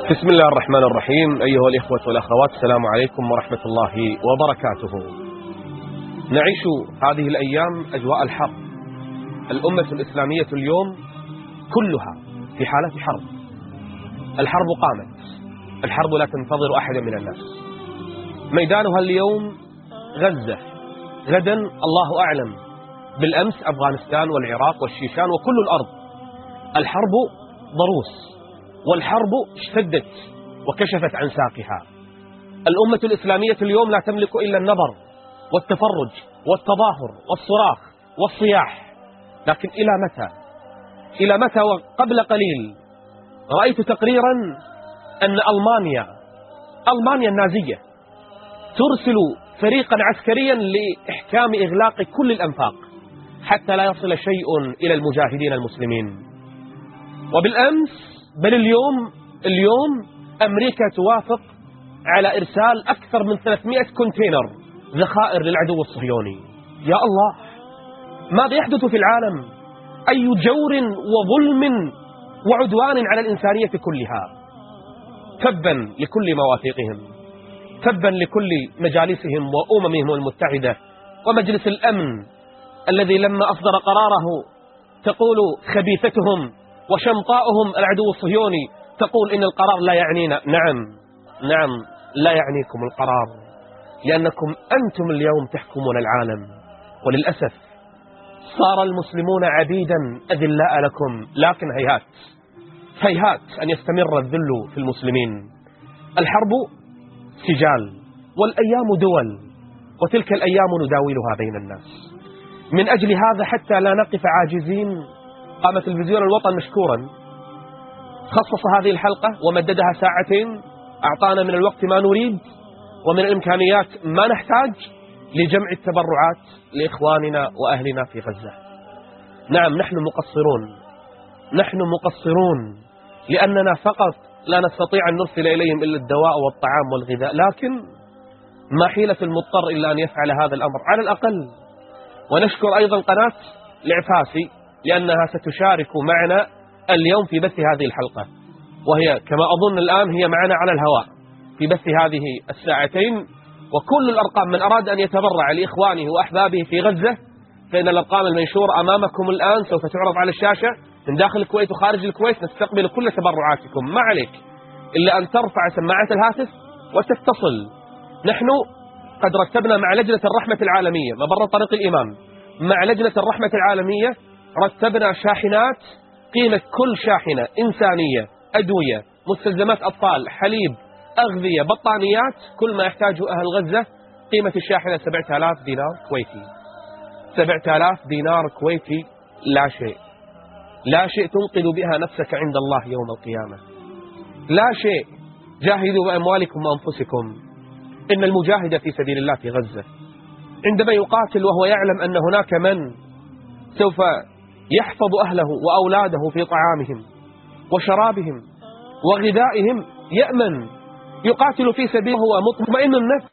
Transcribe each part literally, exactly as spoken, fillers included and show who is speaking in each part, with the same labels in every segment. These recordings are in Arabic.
Speaker 1: بسم الله الرحمن الرحيم. أيها الإخوة والأخوات، السلام عليكم ورحمة الله وبركاته. نعيش هذه الأيام أجواء الحرب. الأمة الإسلامية اليوم كلها في حالة حرب. الحرب قامت، الحرب لا تنتظر أحدا من الناس. ميدانها اليوم غزة، غدا الله أعلم، بالأمس أفغانستان والعراق والشيشان وكل الأرض. الحرب ضروس، والحرب اشتدت وكشفت عن ساقها. الأمة الإسلامية اليوم لا تملك إلا النظر والتفرج والتظاهر والصراخ والصياح. لكن إلى متى؟ إلى متى؟ وقبل قليل رأيت تقريرا أن ألمانيا ألمانيا النازية ترسل فريقا عسكريا لإحكام إغلاق كل الأنفاق حتى لا يصل شيء إلى المجاهدين المسلمين. وبالأمس بل اليوم اليوم أمريكا توافق على إرسال أكثر من ثلاثمئة كونتينر ذخائر للعدو الصهيوني. يا الله، ماذا يحدث في العالم؟ أي جور وظلم وعدوان على الإنسانية كلها. تبا لكل مواثيقهم، تبا لكل مجالسهم وأممهم المتحدة ومجلس الأمن الذي لما أصدر قراره تقول خبيثتهم وشمطاؤهم العدو الصهيوني تقول إن القرار لا يعنينا. نعم نعم لا يعنيكم القرار، لأنكم أنتم اليوم تحكمون العالم. وللأسف صار المسلمون عبيدا أذلاء لكم. لكن هيهات هيهات أن يستمر الذل في المسلمين. الحرب سجال والأيام دول، وتلك الأيام نداولها بين الناس. من أجل هذا حتى لا نقف عاجزين قام تلفزيون الوطن مشكورا خصص هذه الحلقة ومددها ساعتين، أعطانا من الوقت ما نريد ومن الإمكانيات ما نحتاج لجمع التبرعات لإخواننا وأهلنا في غزة. نعم نحن مقصرون، نحن مقصرون لأننا فقط لا نستطيع أن نرسل إليهم إلا الدواء والطعام والغذاء، لكن ما حيلة المضطر إلا أن يفعل هذا الأمر على الأقل. ونشكر أيضا قناة العفاسي لأنها ستشارك معنا اليوم في بث هذه الحلقة، وهي كما أظن الآن هي معنا على الهواء في بث هذه الساعتين. وكل الأرقام من أراد أن يتبرع لإخوانه وأحبابه في غزة فإن الأرقام المنشورة أمامكم الآن سوف تعرض على الشاشة من داخل الكويت وخارج الكويت. نستقبل كل تبرعاتكم، ما عليك إلا أن ترفع سماعة الهاتف وتتصل. نحن قد رتبنا مع لجنة الرحمة العالمية مبر طريق الإمام مع لجنة الرحمة العالمية رتبنا شاحنات قيمة كل شاحنة إنسانية، أدوية، مستلزمات أطفال، حليب، أغذية، بطانيات، كل ما يحتاجه أهل غزة. قيمة الشاحنة سبعة آلاف دينار كويتي. سبعة آلاف دينار كويتي لا شيء، لا شيء تنقذ بها نفسك عند الله يوم القيامة، لا شيء. جاهدوا بأموالكم وأنفسكم. إن المجاهد في سبيل الله في غزة عندما يقاتل وهو يعلم أن هناك من سوف يحفظ أهله وأولاده في طعامهم وشرابهم وغذائهم، يأمن يقاتل في سبيله وهو مطمئن النفس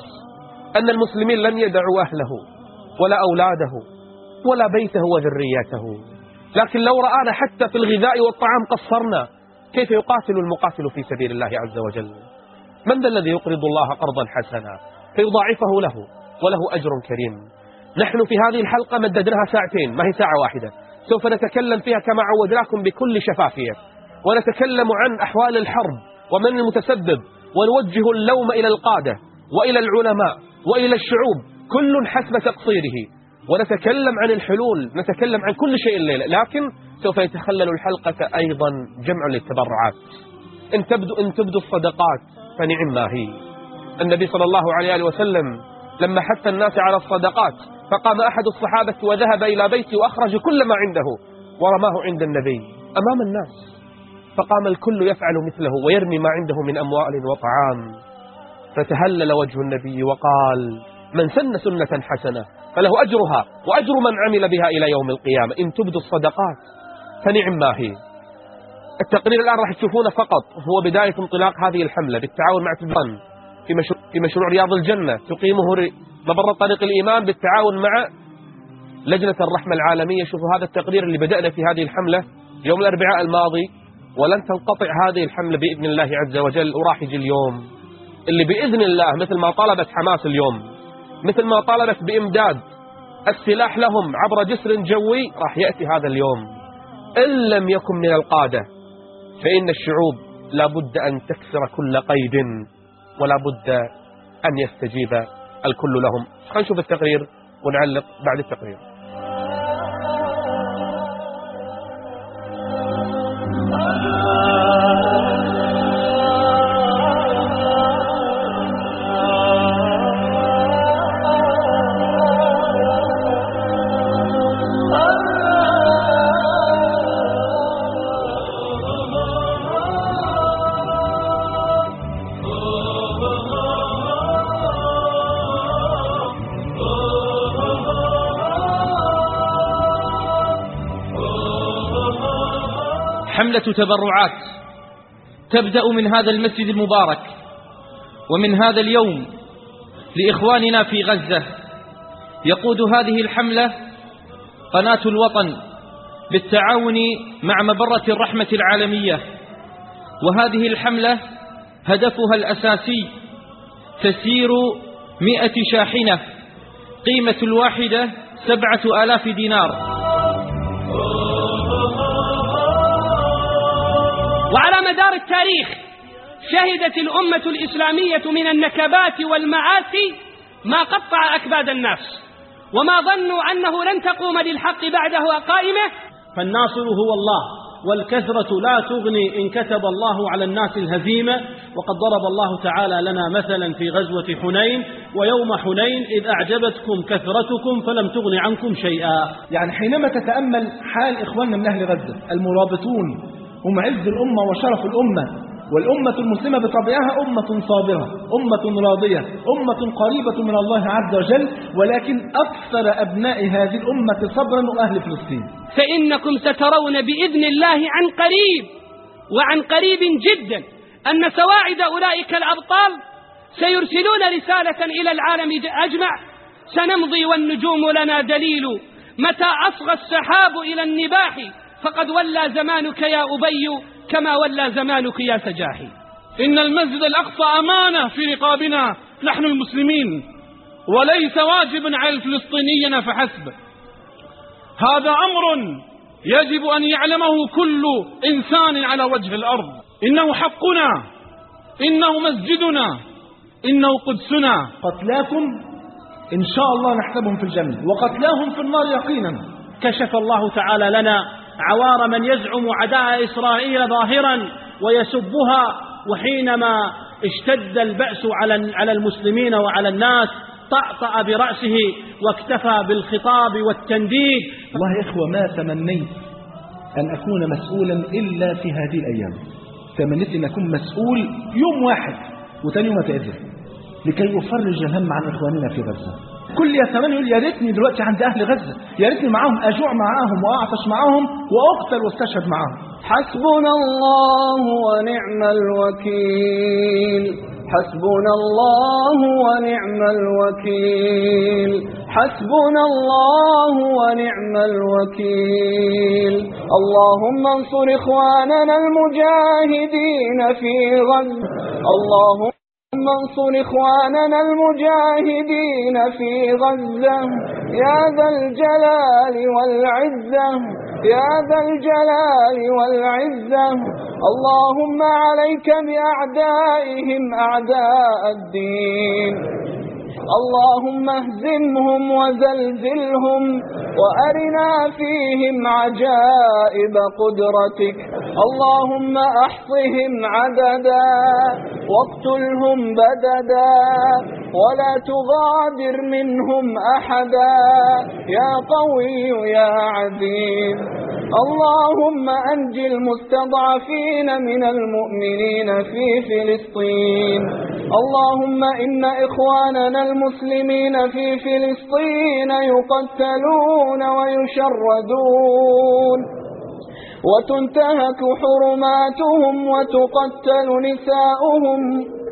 Speaker 1: أن المسلمين لن يدعوا أهله ولا أولاده ولا بيته وذريته. لكن لو رآنا حتى في الغذاء والطعام قصرنا، كيف يقاتل المقاتل في سبيل الله عز وجل؟ من ذا الذي يقرض الله قرضا حسنا فيضاعفه له وله أجر كريم؟ نحن في هذه الحلقة مددناها ساعتين، ما هي ساعة واحدة. سوف نتكلم فيها كما عودناكم بكل شفافية، ونتكلم عن أحوال الحرب ومن المتسبب، ونوجه اللوم إلى القادة وإلى العلماء وإلى الشعوب كل حسب تقصيره، ونتكلم عن الحلول، نتكلم عن كل شيء الليلة. لكن سوف يتخلل الحلقة أيضا جمع للتبرعات. إن تبدو إن تبدو الصدقات فنعم ما هي. النبي صلى الله عليه وسلم لما حث الناس على الصدقات فقام أحد الصحابة وذهب إلى بيته وأخرج كل ما عنده ورماه عند النبي أمام الناس، فقام الكل يفعل مثله ويرمي ما عنده من أموال وطعام. فتهلل وجه النبي وقال: من سن سنة حسنة فله أجرها وأجر من عمل بها إلى يوم القيامة. إن تبدوا الصدقات فنعم ما هي. التقرير الآن راح تشوفونه فقط هو بداية انطلاق هذه الحملة بالتعاون مع تبان في مشروع, في مشروع رياض الجنة تقيمه مبر طريق الإمام بالتعاون مع لجنة الرحمة العالمية. شوفوا هذا التقرير اللي بدأنا في هذه الحملة يوم الأربعاء الماضي ولن تنقطع هذه الحملة بإذن الله عز وجل. وراح يجي اليوم اللي بإذن الله مثل ما طلبت حماس اليوم، مثل ما طلبت بإمداد السلاح لهم عبر جسر جوي، راح يأتي هذا اليوم. إن لم يكن من القادة فإن الشعوب لا بد أن تكسر كل قيد، ولا بد أن يستجيب الكل لهم. خلينا نشوف التقرير ونعلق بعد التقرير.
Speaker 2: حملة تبرعات تبدأ من هذا المسجد المبارك ومن هذا اليوم لإخواننا في غزة. يقود هذه الحملة قناة الوطن بالتعاون مع مبرة الرحمة العالمية، وهذه الحملة هدفها الأساسي تسيير مئة شاحنة قيمة الواحدة سبعة آلاف دينار.
Speaker 3: وعلى مدار التاريخ شهدت الأمة الإسلامية من النكبات والمعاصي ما قطع أكباد الناس، وما ظنوا أنه لن تقوم للحق بعده قائمة.
Speaker 4: فالناصر هو الله، والكثرة لا تغني إن كتب الله على الناس الهزيمة. وقد ضرب الله تعالى لنا مثلا في غزوة حنين: ويوم حنين إذ أعجبتكم كثرتكم فلم تغن عنكم شيئا.
Speaker 5: يعني حينما تتأمل حال إخواننا من أهل غزة المرابطون، هم عز الأمة وشرف الأمة، والأمة المسلمة بطبعها أمة صابرة، أمة راضية، أمة قريبة من الله عز وجل، ولكن أكثر أبناء هذه الأمة صبرا وأهل فلسطين.
Speaker 3: فإنكم سترون بإذن الله عن قريب وعن قريب جدا أن سواعد أولئك الأبطال سيرسلون رسالة إلى العالم أجمع: سنمضي والنجوم لنا دليل، متى أصغى السحاب إلى النباح فقد ولى زمانك يا أبي كما ولى زمانك يا سجاحي.
Speaker 6: إن المسجد الأقصى أمانة في رقابنا نحن المسلمين، وليس واجبا على الفلسطينيين فحسب. هذا أمر يجب أن يعلمه كل إنسان على وجه الأرض. إنه حقنا، إنه مسجدنا، إنه قدسنا.
Speaker 5: قتلاكم إن شاء الله نحسبهم في الجنة، وقتلاهم في النار يقينا.
Speaker 4: كشف الله تعالى لنا عوار من يزعم عداء إسرائيل ظاهرا ويسبها، وحينما اشتد البأس على المسلمين وعلى الناس طأطأ برأسه واكتفى بالخطاب والتنديد.
Speaker 5: والله يا إخوة ما تمنيت أن أكون مسؤولا إلا في هذه الأيام. تمنيت أن أكون مسؤول يوم واحد وتاني يوم أتأذى لكي أفرج الهم عن إخواننا في غزة. كل يتمنى يقول يا ريتني دلوقتي عند أهل غزة، يا ريتني معاهم، أجوع معاهم وأعطش معاهم وأقتل واستشهد معاهم.
Speaker 7: حسبنا الله ونعم الوكيل، حسبنا الله ونعم الوكيل، حسبنا الله ونعم الوكيل. اللهم انصر إخواننا المجاهدين في غزة، اللهم انصر إخواننا المجاهدين في غزة يا ذا الجلال والعزة، يا ذا الجلال والعزة. اللهم عليك بأعدائهم أعداء الدين، اللهم اهزمهم وزلزلهم وأرنا فيهم عجائب قدرتك. اللهم احصهم عددا واقتلهم بددا ولا تغادر منهم أحدا يا قوي يا عزيز. اللهم أنج المستضعفين من المؤمنين في فلسطين. اللهم إن إخواننا المسلمين في فلسطين يقتلون ويشردون وتنتهك حرماتهم وتقتل نساؤهم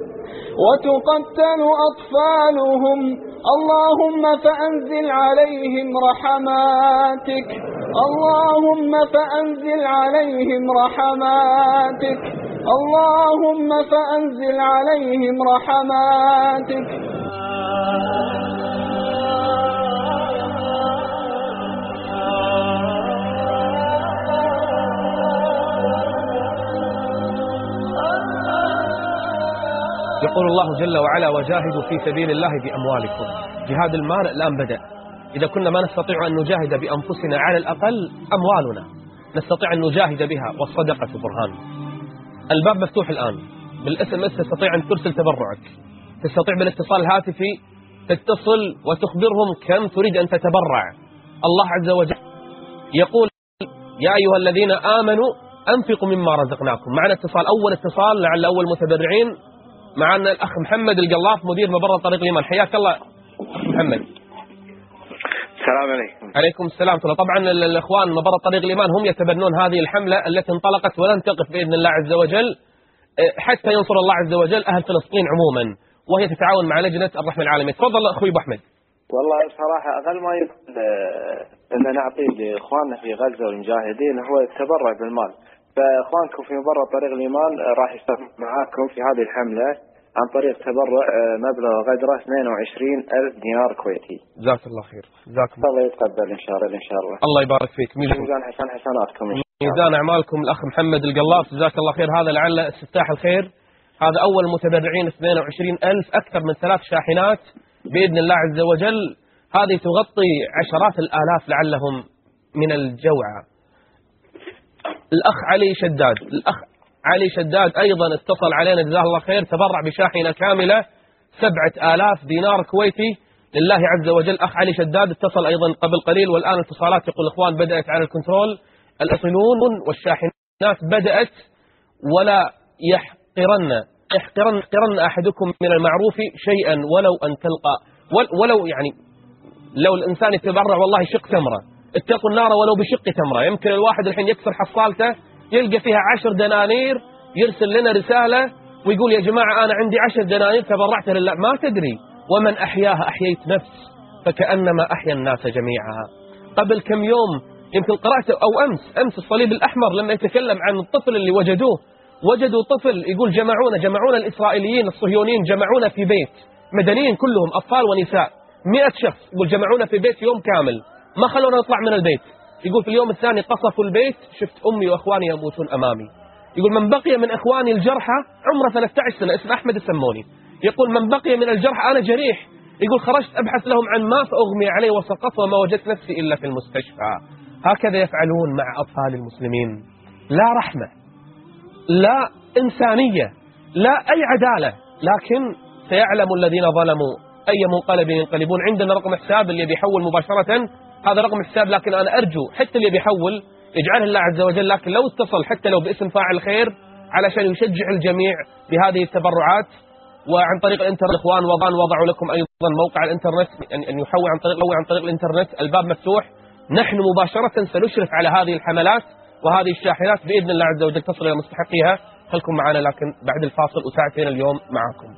Speaker 7: وتقتل أطفالهم. اللهم فأنزل عليهم رحماتك اللهم فأنزل عليهم رحماتك اللهم فأنزل عليهم رحماتك.
Speaker 1: يقول الله جل وعلا وجاهدوا في سبيل الله بأموالكم. جهاد المال الآن بدأ. إذا كنا ما نستطيع أن نجاهد بأنفسنا على الأقل أموالنا نستطيع أن نجاهد بها، والصدقة برهان. الباب مفتوح الآن، بالاس ام اس تستطيع أن ترسل تبرعك، تستطيع بالاتصال الهاتفي تتصل وتخبرهم كم تريد أن تتبرع. الله عز وجل يقول يا أيها الذين آمنوا أنفقوا مما رزقناكم. معنا اتصال، أول اتصال لعل أول متبرعين معنا الأخ محمد القلاف مدير مبرة طريق الإيمان. حياك الله أخ محمد.
Speaker 8: السلام عليكم.
Speaker 1: عليكم السلام. طبعا الإخوان مبرة طريق الإيمان هم يتبنون هذه الحملة التي انطلقت ولن تقف بإذن الله عز وجل حتى ينصر الله عز وجل أهل فلسطين عموما، وهي تتعاون مع لجنة الرحمة العالمية. تفضل أخوي أبو أحمد.
Speaker 8: والله بصراحة أقل ما يمكن أن نعطي لإخواننا في غزة والمجاهدين هو التبرع بالمال. فإخوانكم في مبرة طريق الإيمان راح يشترك معاكم في هذه الحملة عن طريق تبرع مبلغ قدره اثنين وعشرين ألف دينار كويتي.
Speaker 1: جزاك الله خير. جزاك الله.
Speaker 8: الله يتقبل إن شاء الله. إن شاء الله.
Speaker 1: الله يبارك فيك.
Speaker 8: ميزان حسن حسناتكم.
Speaker 1: ميزان أعمالكم الأخ محمد القلاف. جزاك الله خير. هذا لعل استفتاح الخير. هذا أول متبرعين اثنين وعشرين ألف، أكثر من ثلاث شاحنات بإذن الله عز وجل. هذه تغطي عشرات الآلاف لعلهم من الجوعى. الأخ علي شداد الأخ علي شداد أيضا اتصل علينا جزاه الله خير، تبرع بشاحنة كاملة سبعة آلاف دينار كويتي لله عز وجل. أخ علي شداد اتصل أيضا قبل قليل، والآن اتصالات يقول الإخوان بدأت على الكنترول، الأصلون والشاحنات بدأت، ولا يحقرن يحقرن يحقرن أحدكم من المعروف شيئا ولو أن تلقى ولو يعني لو الإنسان يتبرع والله شق تمرة، اتقوا النار ولو بشق تمرة. يمكن الواحد الحين يكسر حصالته يلقى فيها عشر دنانير، يرسل لنا رسالة ويقول يا جماعة أنا عندي عشر دنانير تبرعت لله. ما تدري ومن أحياها أحييت نفس فكأنما أحيا الناس جميعا. قبل كم يوم يمكن قرأت أو أمس أمس الصليب الأحمر لما يتكلم عن الطفل اللي وجدوه، وجدوا طفل يقول جمعونا جمعونا الإسرائيليين الصهيونيين جمعونا في بيت، مدنيين كلهم أطفال ونساء، مئة شخص يقول جمعونا في بيت يوم كامل، ما خلونا نطلع من البيت. يقول في اليوم الثاني قصفوا البيت، شفت أمي وأخواني يموتون أمامي. يقول من بقي من إخواني الجرحى عمره ثلاثة عشر سنة، اسم أحمد السموني، يقول من بقي من الجرحى أنا جريح، يقول خرجت أبحث لهم عن ماء فأغمي عليه وسقط وما وجدت نفسي إلا في المستشفى. هكذا يفعلون مع أطفال المسلمين. لا رحمة، لا إنسانية، لا أي عدالة، لكن سيعلم الذين ظلموا أي منقلب ينقلبون. عندنا رقم حساب اللي بيحول مباشرة، هذا رقم حساب، لكن أنا أرجو حتى اللي بيحول يجعله الله عز وجل، لكن لو اتصل حتى لو باسم فاعل خير علشان يشجع الجميع بهذه التبرعات. وعن طريق الانترنت اخوان وضعوا وضعوا لكم ايضا موقع الانترنت ان يحول عن طريق عن طريق الانترنت، الباب مفتوح. نحن مباشرة سنشرف على هذه الحملات وهذه الشاحنات بإذن الله عز وجل تصل إلى مستحقيها. خلكم معنا لكن بعد الفاصل وساعتين اليوم معكم.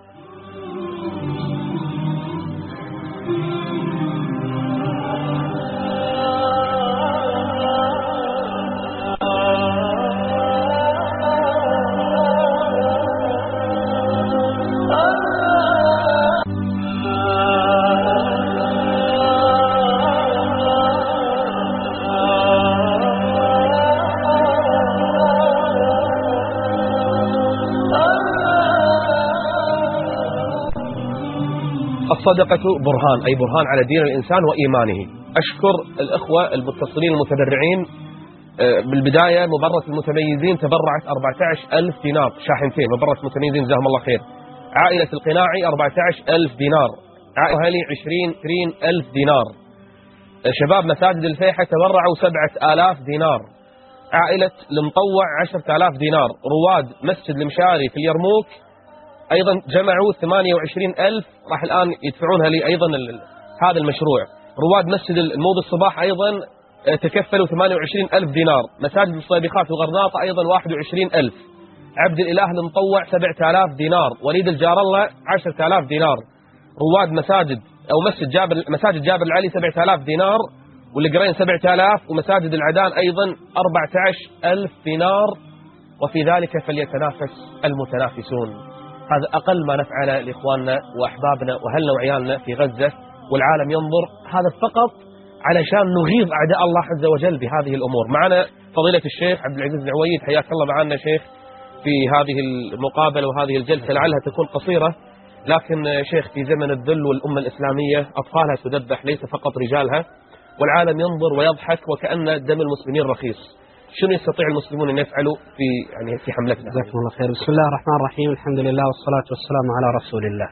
Speaker 1: الصدقة برهان، أي برهان على دين الإنسان وإيمانه. أشكر الأخوة المتصلين المتبرعين. بالبداية مبرة المتميزين تبرعت أربعة عشر ألف دينار شاحنتين، مبرة المتميزين جزاهم الله خير. عائلة القناعي أربعة عشر ألف دينار، عائلة هلي عشرين ألف دينار. شباب مساجد الفيحة تبرعوا سبعة آلاف دينار. عائلة المطوع عشرة آلاف دينار. رواد مسجد المشاري في اليرموك أيضا جمعوا ثمانية وعشرين ألف، راح الآن يدفعونها لي أيضا هذا المشروع. رواد مسجد الموضة الصباح أيضا تكفلوا ثمانية وعشرين ألف دينار. مساجد الصيبخات وغرناطة أيضا واحد وعشرين ألف. عبد الإله المطوع سبعة آلاف دينار. وليد الجار الله عشرة آلاف دينار. رواد مساجد أو مسجد جابر مساجد جابر العلي سبعة آلاف دينار. واللي قرين سبعة آلاف، ومساجد العدان أيضا أربعة عشر ألف دينار، وفي ذلك فليتنافس المتنافسون. هذا أقل ما نفعله لإخواننا وأحبابنا وأهلنا وعيالنا في غزة، والعالم ينظر. هذا فقط علشان نغيظ أعداء الله عز وجل بهذه الأمور. معنا فضيلة الشيخ عبد العزيز العويد، حياك الله معنا شيخ في هذه المقابلة وهذه الجلسة، لعلها تكون قصيرة، لكن شيخ في زمن الذل والأمة الإسلامية أطفالها تذبح ليس فقط رجالها، والعالم ينظر ويضحك وكأن دم المسلمين رخيص. شنو يستطيع المسلمون أن يفعلوا في يعني في حملتنا؟
Speaker 9: جزاكم الله خير. بسم الله الرحمن الرحيم، الحمد لله والصلاة والسلام على رسول الله.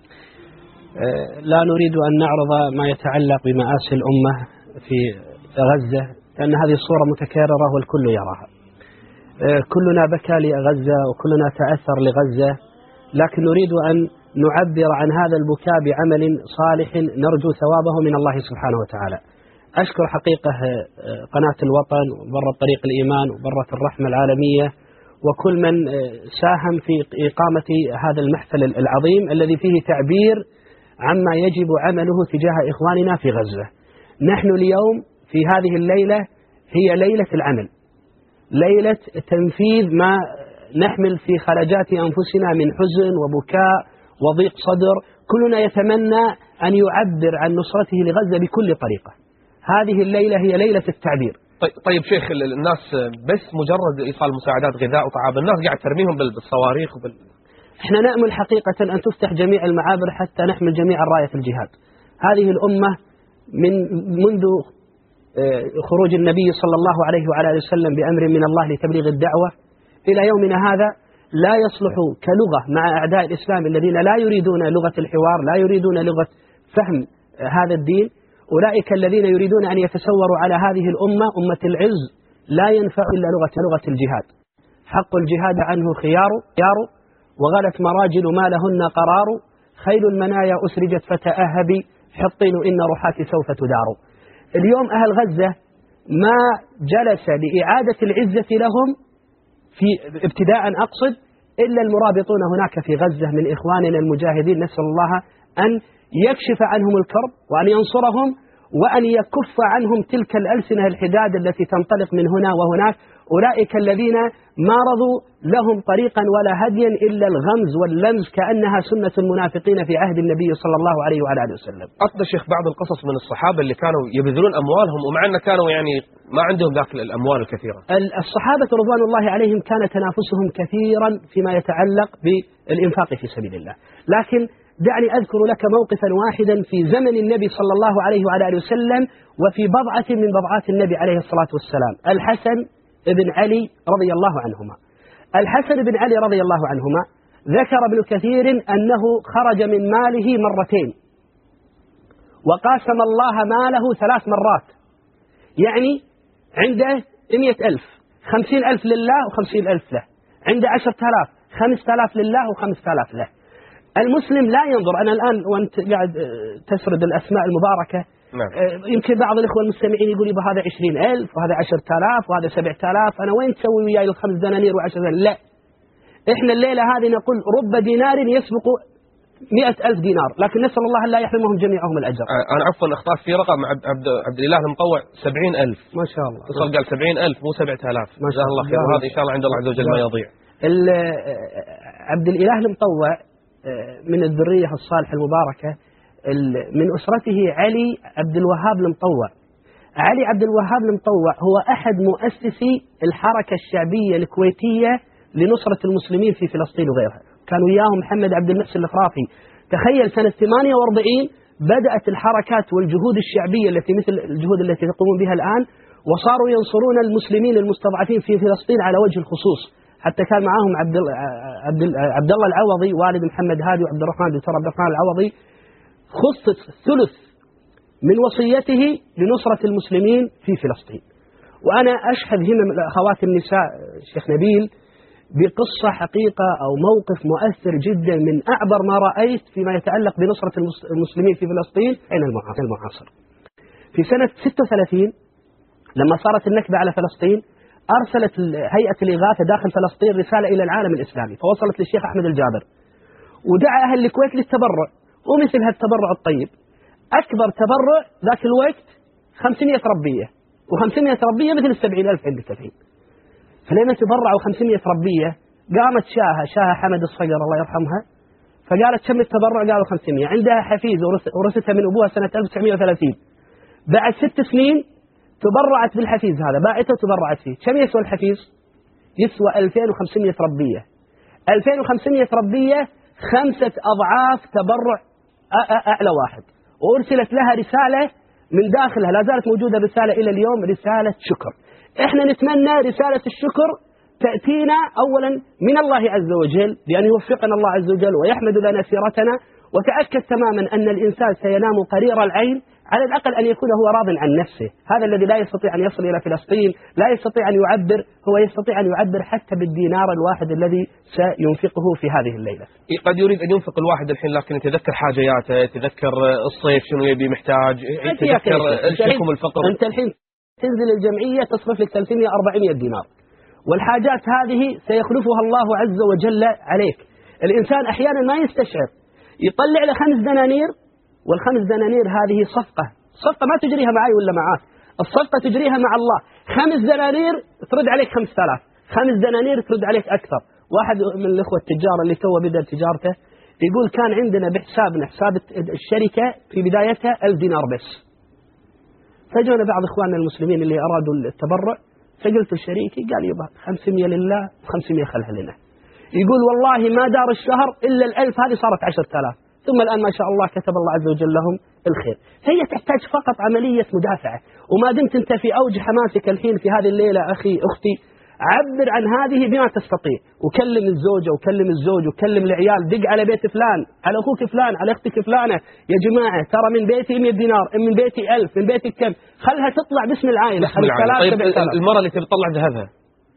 Speaker 9: لا نريد أن نعرض ما يتعلق بمآسي الأمة في غزة، لأن هذه الصورة متكررة والكل يراها. كلنا بكى لغزة وكلنا تأثر لغزة، لكن نريد أن نعبر عن هذا البكاء بعمل صالح نرجو ثوابه من الله سبحانه وتعالى. أشكر حقيقة قناة الوطن وبرة طريق الإيمان وبرة الرحمة العالمية وكل من ساهم في إقامة هذا المحفل العظيم الذي فيه تعبير عما يجب عمله تجاه إخواننا في غزة. نحن اليوم في هذه الليلة هي ليلة العمل، ليلة تنفيذ ما نحمل في خلجات أنفسنا من حزن وبكاء وضيق صدر. كلنا يتمنى أن يعبر عن نصرته لغزة بكل طريقة. هذه الليلة هي ليلة التعبير.
Speaker 1: طيب, طيب شيخ، الناس بس مجرد إيصال مساعدات غذاء وطعام، الناس قاعد ترميهم بالصواريخ وبال...
Speaker 9: احنا نأمل حقيقة أن تفتح جميع المعابر حتى نحمل جميعا راية الجهاد. هذه الأمة من منذ خروج النبي صلى الله عليه وعلى آله وسلم بأمر من الله لتبليغ الدعوة إلى يومنا هذا لا يصلح كلغة مع أعداء الإسلام الذين لا يريدون لغة الحوار، لا يريدون لغة فهم هذا الدين. أولئك الذين يريدون أن يتسوروا على هذه الأمة أمة العز لا ينفع إلا لغة لغة الجهاد. حق الجهاد عنه خيار خيار وغلت مراجل ما لهن قرار، خيل المنايا أسرجت فتأهبي، حطين إن رحاتي سوف تدار. اليوم أهل غزة ما جلس لإعادة العزة لهم في ابتداء أقصد إلا المرابطون هناك في غزة من إخواننا المجاهدين. نسأل الله أن يكشف عنهم الكرب وأن ينصرهم وأن يكف عنهم تلك الألسنة الحداد التي تنطلق من هنا وهناك. أولئك الذين ما رضوا لهم طريقا ولا هديا إلا الغمز واللمز كأنها سنة المنافقين في عهد النبي صلى الله عليه وعلى آله وسلم.
Speaker 1: أقصد شيخ بعض القصص من الصحابة اللي كانوا يبذلون أموالهم ومع أن كانوا يعني ما عندهم ذاك الأموال الكثيرة.
Speaker 9: الصحابة رضوان الله عليهم كان تنافسهم كثيرا فيما يتعلق بالإنفاق في سبيل الله، لكن دعني أذكر لك موقفا واحدا في زمن النبي صلى الله عليه وعلى آله وسلم وفي بضعة من بضعات النبي عليه الصلاة والسلام. الحسن بن علي رضي الله عنهما. الحسن بن علي رضي الله عنهما ذكر ابن كثير أنه خرج من ماله مرتين وقاسم الله ماله ثلاث مرات، يعني عنده مئة ألف، خمسين ألف لله وخمسين ألف له، عنده عشرة آلاف، خمسة آلاف لله وخمسة آلاف له. المسلم لا ينظر. أنا الآن وأنت قاعد تسرد الأسماء المباركة
Speaker 1: نعم.
Speaker 9: يمكن بعض الإخوة المستمعين يقول يبقى هذا عشرين ألف وهذا عشرة آلاف وهذا سبعة آلاف، أنا وين تسوي وياي الخمس دنانير وعشرة دنانير؟ لا، إحنا الليلة هذه نقول رب دينار يسبق مئة ألف دينار، لكن نسأل الله أن لا يحرمهم جميعهم الأجر.
Speaker 1: أنا عفوا أخطأت في رقم عبد, عبد, عبد الإله المطوع سبعين ألف
Speaker 9: ما شاء الله.
Speaker 1: وصل قال سبعين ألف مو سبعة آلاف. ما شاء الله خير، وهذا إن شاء الله عند الله عز وجل ما يضيع.
Speaker 9: عبد الإله المطوع من الذرية الصالحة المباركة، من أسرته علي عبد الوهاب المطوع. علي عبد الوهاب المطوع هو أحد مؤسسي الحركة الشعبية الكويتية لنصرة المسلمين في فلسطين وغيرها، كان وياهم محمد عبد المحسن الخرافي. تخيل سنة ثمانية وأربعين بدأت الحركات والجهود الشعبية التي مثل الجهود التي تقومون بها الآن، وصاروا ينصرون المسلمين المستضعفين في فلسطين على وجه الخصوص. حتى كان معهم عبد عبد عبد الله العوضي والد محمد هادي وعبد الرحمن دكتور عبد الرحمن العوضي، خصص ثلث من وصيته لنصرة المسلمين في فلسطين. وأنا أشهد هنا أخوات النساء شيخ نبيل بقصة حقيقة أو موقف مؤثر جدا من أعبر ما رأيت فيما يتعلق بنصرة المسلمين في فلسطين حين المعاصر. في سنة ستة وثلاثين لما صارت النكبة على فلسطين، أرسلت هيئة الإغاثة داخل فلسطين رسالة إلى العالم الإسلامي، فوصلت للشيخ أحمد الجابر ودعا أهل الكويت للتبرع. ومثل هالتبرع الطيب أكبر تبرع ذاك الوقت خمسمائة ربية، وخمسمائة ربية مثل السبعين ألف عندك الحين. فلما تبرعوا خمسمائة ربية قامت شاهة شاهة حمد الصقر الله يرحمها، فقالت كم التبرع؟ قالوا خمسمائة. عندها حفيز ورثتها من أبوها سنة ألف وتسعمائة وثلاثين، بعد ست سنين تبرعت بالحفيز هذا، باعته وتبرعت فيه. كم يسوى الحفيز؟ يسوى ألفين وخمسمائة ربية. ألفين وخمسمائة ربية خمسة أضعاف تبرع أعلى واحد. وأرسلت لها رسالة من داخلها، لا زالت موجودة الرسالة إلى اليوم، رسالة شكر. إحنا نتمنى رسالة الشكر تأتينا أولا من الله عز وجل بأن يوفقنا الله عز وجل ويحمد لنا سيرتنا، وتأكد تماما أن الإنسان سينام قرير العين، على الأقل أن يكون هو راض عن نفسه. هذا الذي لا يستطيع أن يصل إلى فلسطين، لا يستطيع أن يعبر، هو يستطيع أن يعبر حتى بالدينار الواحد الذي سينفقه في هذه الليلة.
Speaker 1: قد يريد أن ينفق الواحد الحين، لكن يتذكر حاجياته، يتذكر الصيف شنو يبي محتاج، يتذكر الشكم الفقر.
Speaker 9: أنت الحين تنزل الجمعية تصرف لك ثلاثمائة أربعمائة دينار، والحاجات هذه سيخلفها الله عز وجل عليك. الإنسان أحيانا ما يستشعر، يطلع له خمس دنانير، والخمس دنانير هذه صفقة، صفقة ما تجريها معي ولا معاك، الصفقة تجريها مع الله. خمس دنانير ترد عليك خمس آلاف، خمس دنانير ترد عليك أكثر. واحد من الأخوة التجار اللي تو بدأ تجارته يقول كان عندنا بحسابنا حساب الشركة في بدايتها ألف دينار بس. فجأنا بعض إخواننا المسلمين اللي أرادوا التبرع، فقلت لشريكي قال يبا خمسمائة لله وخمسمائة خلها لنا. يقول والله ما دار الشهر إلا الألف هذه صارت عشرة آلاف، ثم الآن ما شاء الله كتب الله عز وجل لهم الخير. هي تحتاج فقط عملية مدافعة. وما دمت أنت في أوج حماسك الحين في هذه الليلة أخي أختي، عبر عن هذه بما تستطيع، وكلم الزوجة وكلم الزوج وكلم العيال، دق على بيت فلان، على أخوك فلان، على أختك فلانة، يا جماعة ترى من بيتي مئة دينار، من بيتي ألف، من بيتك كم، خلها تطلع باسم العائلة.
Speaker 1: باسم العائلة. طيب المرة اللي تبي تطلع ذهبها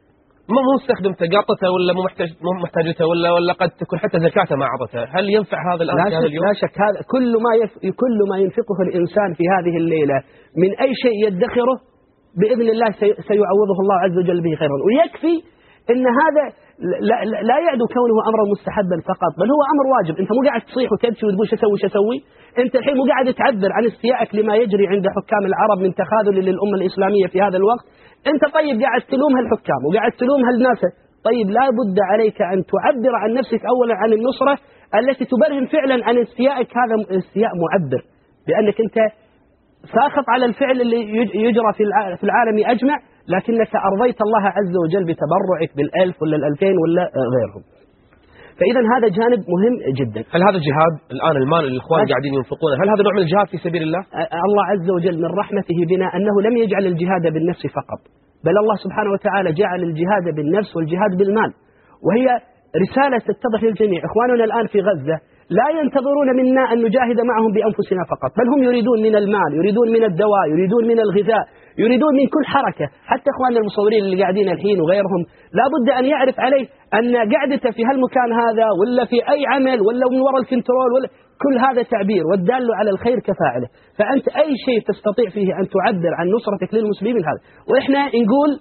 Speaker 1: ما مو مستخدم تقاطته ولا مو محتاج مو محتاجته ولا ولا قد تكون حتى زكاته ما عطتها، هل ينفع هذا الآن في هذا اليوم؟
Speaker 9: لا شك، هذا كل ما يف... كل ما ينفقه الإنسان في هذه الليلة من أي شيء يدخره بإذن الله سي... سيعوضه الله عز وجل به خيرا. ويكفي أن هذا لا, لا يعد كونه أمرا مستحبا فقط، بل هو أمر واجب. أنت مو قاعد تصيح وتبكي وتقول شو أسوي شو أسوي، أنت الحين مو قاعد تعبر عن استيائك لما يجري عند حكام العرب من تخاذل للأمة الإسلامية في هذا الوقت. أنت طيب قاعد تلومها الحكام وقاعد تلومها الناس، طيب لا بد عليك أن تعبر عن نفسك أولا عن النصرة التي تبرهن فعلا عن استيائك. هذا استياء معبر بأنك أنت ساخط على الفعل اللي يجرى في العالم أجمع، لكنك أرضيت الله عز وجل بتبرعك بالألف ولا الألفين ولا غيرهم. فإذا هذا جانب مهم جدا.
Speaker 1: هل هذا جهاد الآن المال اللي الإخوان قاعدين ينفقونه، هل هذا نوع من الجهاد في سبيل الله؟
Speaker 9: الله عز وجل من رحمته بنا أنه لم يجعل الجهاد بالنفس فقط، بل الله سبحانه وتعالى جعل الجهاد بالنفس والجهاد بالمال، وهي رسالة تتضح للجميع. إخواننا الآن في غزة لا ينتظرون منا أن نجاهد معهم بأنفسنا فقط، بل هم يريدون من المال، يريدون من الدواء، يريدون من الغذاء، يريدون من كل حركة. حتى إخواننا المصورين اللي قاعدين الحين وغيرهم لا بد أن يعرف عليه أن قعدته في هالمكان هذا ولا في أي عمل ولا من وراء الكنترول ولا كل هذا تعبير، والدال على الخير كفاعله. فأنت أي شيء تستطيع فيه أن تعبر عن نصرتك للمسلمين هذا. وإحنا نقول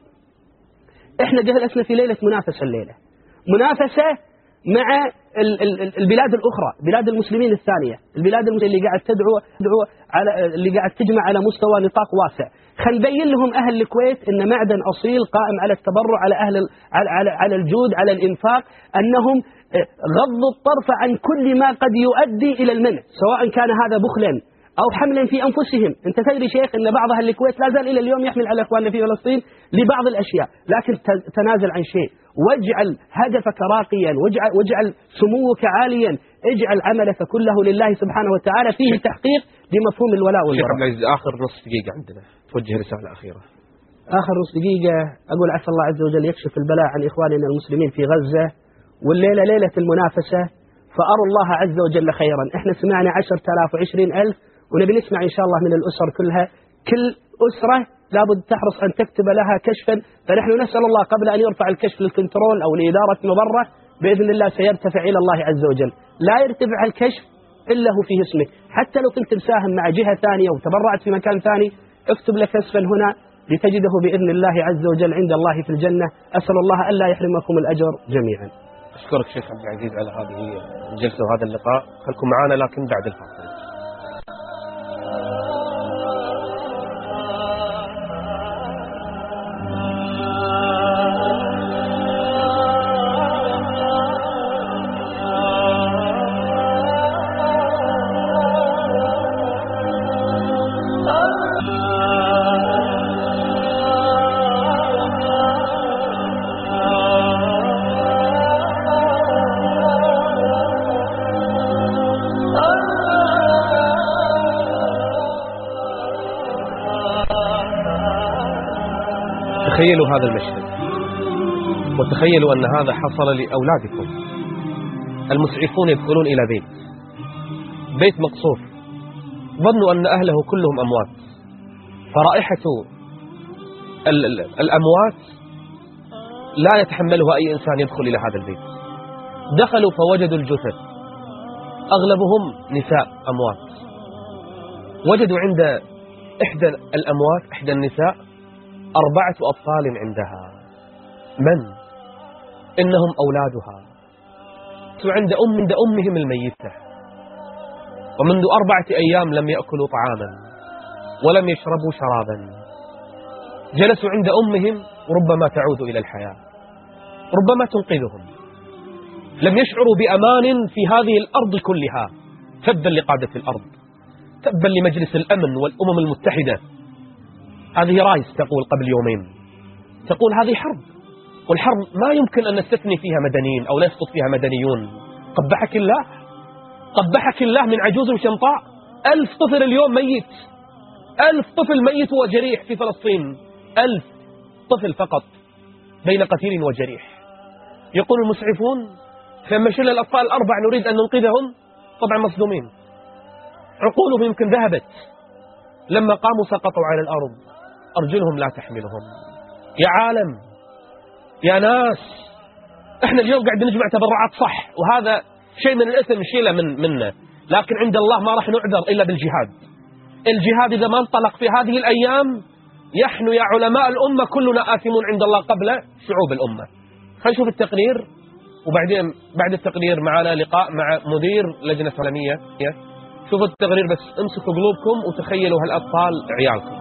Speaker 9: إحنا جهزنا في ليلة منافسة، الليلة منافسة مع البلاد الأخرى، بلاد المسلمين الثانية، البلاد اللي قاعد تدعو تدعو على اللي قاعد تجمع على مستوى نطاق واسع. خل نبين لهم أهل الكويت أن معدن أصيل قائم على التبرع، على أهل على على, على الجود، على الإنفاق، أنهم غضوا الطرف عن كل ما قد يؤدي إلى المنع، سواء كان هذا بخلا أو حملا في أنفسهم. أنت تدري شيخ أن بعض أهل الكويت لا زال إلى اليوم يحمل على إخواننا في فلسطين لبعض الأشياء، لكن تنازل عن شيء، واجعل هدفك راقيا، واجعل, واجعل سموك عاليا، اجعل عملك كله لله سبحانه وتعالى فيه تحقيق لمفهوم الولاء والبراء.
Speaker 1: شيخ عبد العزيز آخر نص دقيقة عندنا توجه رسالة أخيرة.
Speaker 9: آخر نص دقيقة أقول عسى الله عز وجل يكشف البلاء عن إخواننا المسلمين في غزة، والليلة ليلة المنافسة، فأروا الله عز وجل خيرا. احنا سمعنا عشرة آلاف وعشرين ألف، ونبي نسمع إن شاء الله من الأسر كلها. كل أسرة لابد تحرص أن تكتب لها كشفا، فنحن نسأل الله قبل أن يرفع الكشف للكنترول أو لإدارة مبرة بإذن الله سيرتفع إلى الله عز وجل. لا يرتفع الكشف إلا هو فيه اسمك، حتى لو كنت مساهم مع جهة ثانية وتبرعت في مكان ثاني، اكتب لك كشفا هنا لتجده بإذن الله عز وجل عند الله في الجنة. أسأل الله ألا يحرمكم الأجر جميعا.
Speaker 1: أشكرك شيخ عبد العزيز على هذه الجلسة وهذا اللقاء. خلكم معنا لكن بعد الفاصل. تخيلوا هذا المشهد، وتخيلوا أن هذا حصل لأولادكم. المسعفون يدخلون إلى بيت بيت مقصور، ظنوا أن أهله كلهم أموات، فرائحة الأموات لا يتحملها أي إنسان يدخل إلى هذا البيت. دخلوا فوجدوا الجثث، أغلبهم نساء أموات. وجدوا عند إحدى الأموات، إحدى النساء، أربعة أطفال عندها. من؟ إنهم أولادها، عند أم عند أمهم الميتة، ومنذ أربعة أيام لم يأكلوا طعاما ولم يشربوا شرابا. جلسوا عند أمهم، ربما تعود إلى الحياة، ربما تنقذهم. لم يشعروا بأمان في هذه الأرض كلها. تبا لقادة الأرض، تبا لمجلس الأمن والأمم المتحدة. هذه رايس تقول قبل يومين، تقول هذه حرب، والحرب ما يمكن أن نستثني فيها مدنيين أو لا يسقط فيها مدنيون. قبحك الله، قبحك الله من عجوز وشنطاء. ألف طفل اليوم ميت، ألف طفل ميت وجريح في فلسطين، ألف طفل فقط بين قتيل وجريح. يقول المسعفون لما شل الأطفال الأربع نريد أن ننقذهم، طبعا مصدومين، عقولهم يمكن ذهبت. لما قاموا سقطوا على الأرض، أرجلهم لا تحملهم. يا عالم، يا ناس، احنا اليوم قاعد نجمع تبرعات صح، وهذا شيء من الإثم نشيله من منا، لكن عند الله ما راح نعذر إلا بالجهاد. الجهاد إذا ما انطلق في هذه الأيام، نحن يا علماء الأمة كلنا آثمون عند الله قبل شعوب الأمة. خلينا نشوف التقرير، وبعدين بعد التقرير معنا لقاء مع مدير لجنة عالمية. شوفوا التقرير، بس امسكوا قلوبكم وتخيلوا هالأطفال عيالكم.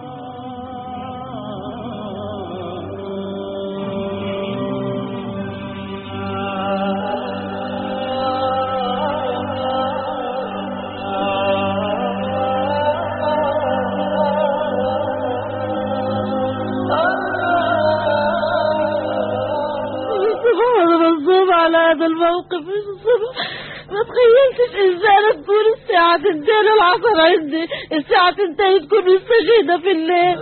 Speaker 10: هذا الموقف ما تخيلتش إنسانة تكون الساعة تنتين العصر عندي، الساعة تنتين تكون مستشهدة في الليل.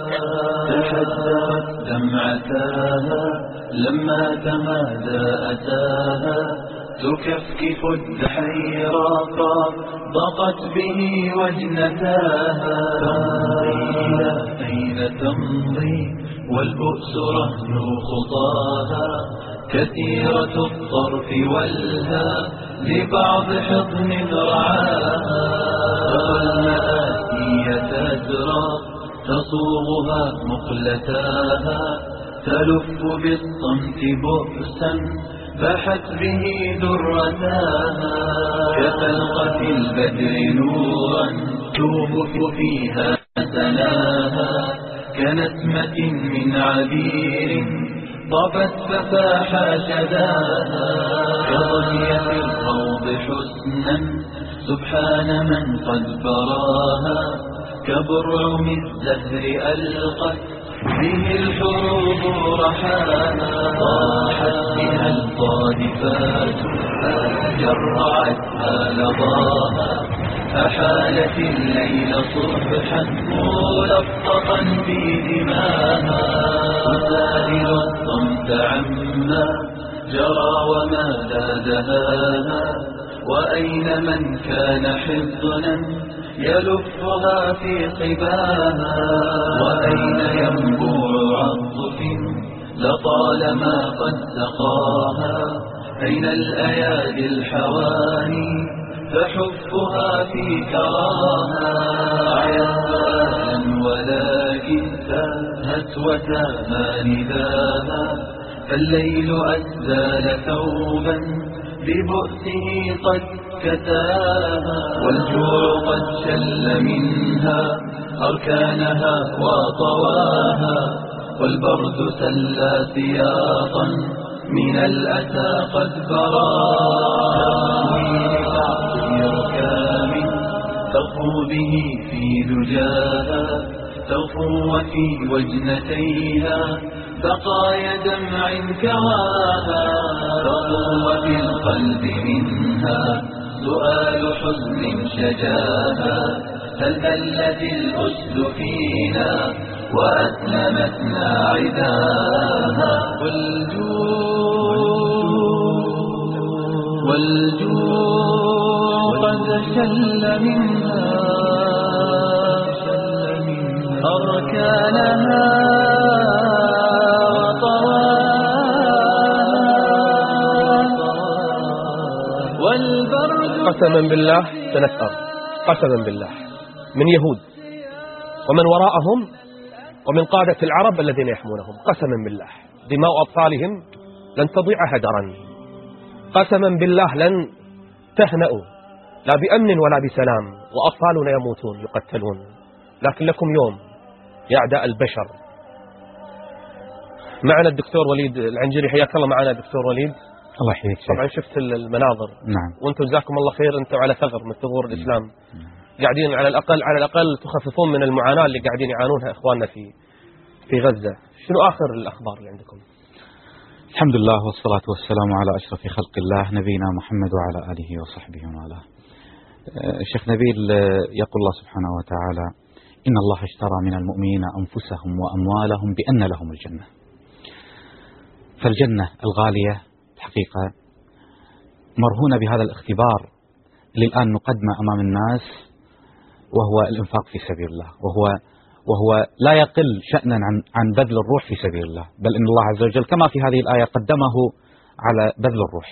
Speaker 11: تحدثت دمعتاها لما تمادى أتاها، تكفكف الدحيرة ضاقت به وجنتاها. تمضي أين تمضي والبؤس رهن خطاها، كثيرة الطرف والها لبعض حضن رعاها. فالمآسي تزرع تصوغها مقلتاها، تلف بالصمت بؤسا فحت به درتاها. كفلقة البدر نورا توبك فيها سناها، كنسمة من عبير طفت ففاح شداها. كضية الروض حسنا سبحان من قد براها، كبرعم الزهر ألقت به الحروب رحاها. طاحت بها القاذفات فجرعتها لظاها، أحالت الليل صبحا ملطقا في دماها. وسائل الصمت عما جرى وما زادهاها، وأين من كان حضنا يلفها في قباها. وأين ينبوع عطف لطالما قد سقاها، أين الأيادي الحواني فحفها في كراها. عيانا ولكن تاهت وتاها نداها، فالليل أسدال ثوبا ببؤسه قد كتاها. والجوع قد شل منها أركانها وطواها، والبرد سلى سياطا من الأسى قد براها. تطفو به في دجاها، تطفو وفي وجنتيها بقايا دمع كواها. تطفو وفي القلب منها سؤال حزن شجاها، هل بلت الأسد فينا وأسلمتنا عداها والجوع والجوع قد شل منها أركانها وطواها والبرد
Speaker 1: قسما بالله سنسأر، قسما بالله، من يهود ومن وراءهم ومن قادة العرب الذين يحمونهم، قسما بالله دماء أطفالهم لن تضيع هدرا، قسما بالله لن تهنأوا لا بأمن ولا بسلام، وأطفالنا يموتون يقتلون. لكن لكم يوم يا أعداء البشر. معنا الدكتور وليد العنجري، حياك الله معنا دكتور وليد.
Speaker 12: الله يحييك.
Speaker 1: طبعا شفت المناظر.
Speaker 12: نعم.
Speaker 1: وانتم جزاكم الله خير، انتم على ثغر من ثغور الإسلام، قاعدين على الأقل على الأقل تخففون من المعاناة اللي قاعدين يعانونها إخواننا في في غزة. شنو آخر الأخبار اللي عندكم؟
Speaker 12: الحمد لله والصلاة والسلام على أشرف خلق الله نبينا محمد وعلى آله وصحبه وعلاه. الشيخ نبيل، يقول الله سبحانه وتعالى: إن الله اشترى من المؤمنين أنفسهم وأموالهم بأن لهم الجنة. فالجنة الغالية الحقيقة مرهونة بهذا الاختبار اللي الآن نقدمه أمام الناس، وهو الإنفاق في سبيل الله، وهو وهو لا يقل شأنا عن عن بذل الروح في سبيل الله، بل إن الله عز وجل كما في هذه الآية قدمه على بذل الروح.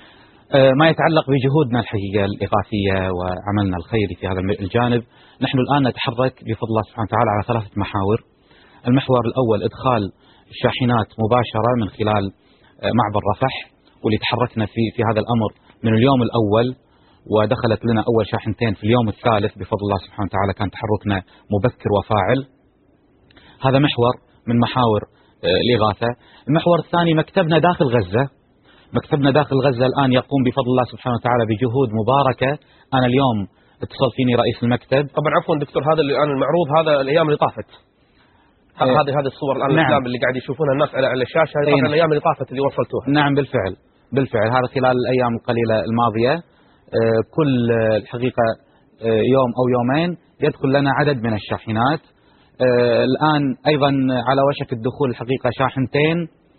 Speaker 12: ما يتعلق بجهودنا الحقيقة الإغاثية وعملنا الخيري في هذا الجانب، نحن الآن نتحرك بفضل الله سبحانه وتعالى على ثلاثة محاور. المحور الأول إدخال الشاحنات مباشرة من خلال معبر رفح، واللي تحركنا في في هذا الأمر من اليوم الأول، ودخلت لنا أول شاحنتين في اليوم الثالث بفضل الله سبحانه وتعالى. كان تحركنا مبكر وفاعل. هذا محور من محاور الإغاثة. المحور الثاني مكتبنا داخل غزة. مكتبنا داخل غزة الآن يقوم بفضل الله سبحانه وتعالى بجهود مباركة. أنا اليوم اتصل فيني رئيس المكتب.
Speaker 1: طبعا عفوا دكتور، هذا اللي الآن المعروض هذا الأيام اللي طافت، هذه هذه هذه الصور الآن
Speaker 12: نعم.
Speaker 1: الأفلام اللي قاعد يشوفونها الناس على على الشاشة، هذه طبعا الأيام اللي طافت اللي وصلتوها.
Speaker 12: نعم بالفعل بالفعل هذا خلال الأيام القليلة الماضية. كل الحقيقة يوم أو يومين يدخل لنا عدد من الشاحنات. الآن أيضا على وشك الدخول الحقيقة شاحنتين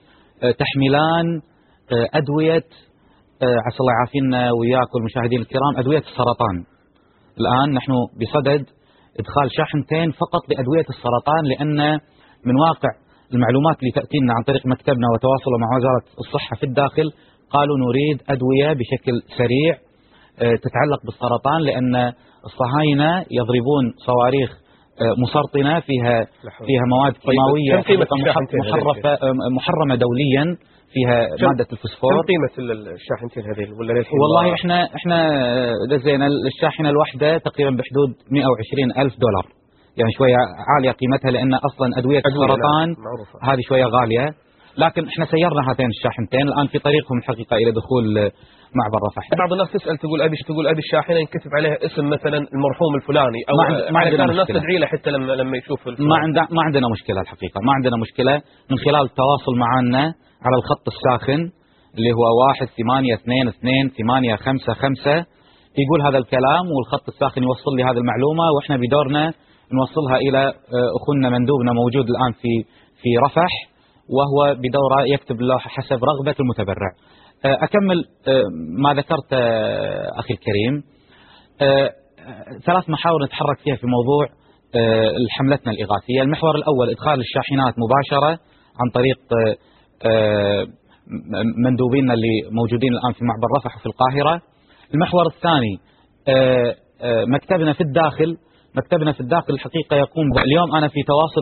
Speaker 12: تحملان أدوية، عسى الله يعافينا وياكم المشاهدين الكرام، أدوية السرطان. الآن نحن بصدد إدخال شاحنتين فقط لأدوية السرطان، لأن من واقع المعلومات اللي تأتينا عن طريق مكتبنا وتواصل مع وزارة الصحة في الداخل، قالوا نريد أدوية بشكل سريع تتعلق بالسرطان، لأن الصهاينة يضربون صواريخ مسرطنة فيها فيها مواد كيماوية محرفة محرمة دوليا، فيها مادة الفوسفور.
Speaker 1: كم قيمة الشاحنتين هذين ولا للحين؟
Speaker 12: والله احنا احنا دزينا الشاحنة الواحدة تقريبا بحدود مئة وعشرين ألف دولار، يعني شوية عالية قيمتها، لأن أصلا أدوية السرطان هذه شوية غالية. لكن احنا سيرنا هاتين الشاحنتين الآن في طريقهم الحقيقة إلى دخول معبر رفح.
Speaker 1: بعض الناس تسأل تقول أبي تقول أبي الشاحنة ينكتب عليها اسم مثلا المرحوم الفلاني، أو
Speaker 12: ما عندنا
Speaker 1: الناس تدعي له حتى لما لما يشوف
Speaker 12: ما عندنا ما عندنا مشكلة الحقيقة، ما عندنا مشكلة. من خلال التواصل معنا على الخط الساخن اللي هو واحد ثمانية اثنين اثنين ثمانية خمسة خمسة، يقول هذا الكلام والخط الساخن يوصل لي هذه المعلومة، وإحنا بدورنا نوصلها إلى أخونا مندوبنا موجود الآن في في رفح، وهو بدوره يكتب اللوحة حسب رغبة المتبرع. أكمل ما ذكرت أخي الكريم. ثلاث محاور نتحرك فيها في موضوع حملتنا الإغاثية. المحور الأول إدخال الشاحنات مباشرة عن طريق مندوبينا اللي موجودين الآن في معبر رفح وفي القاهرة. المحور الثاني مكتبنا في الداخل. مكتبنا في الداخل الحقيقة يقوم اليوم أنا في تواصل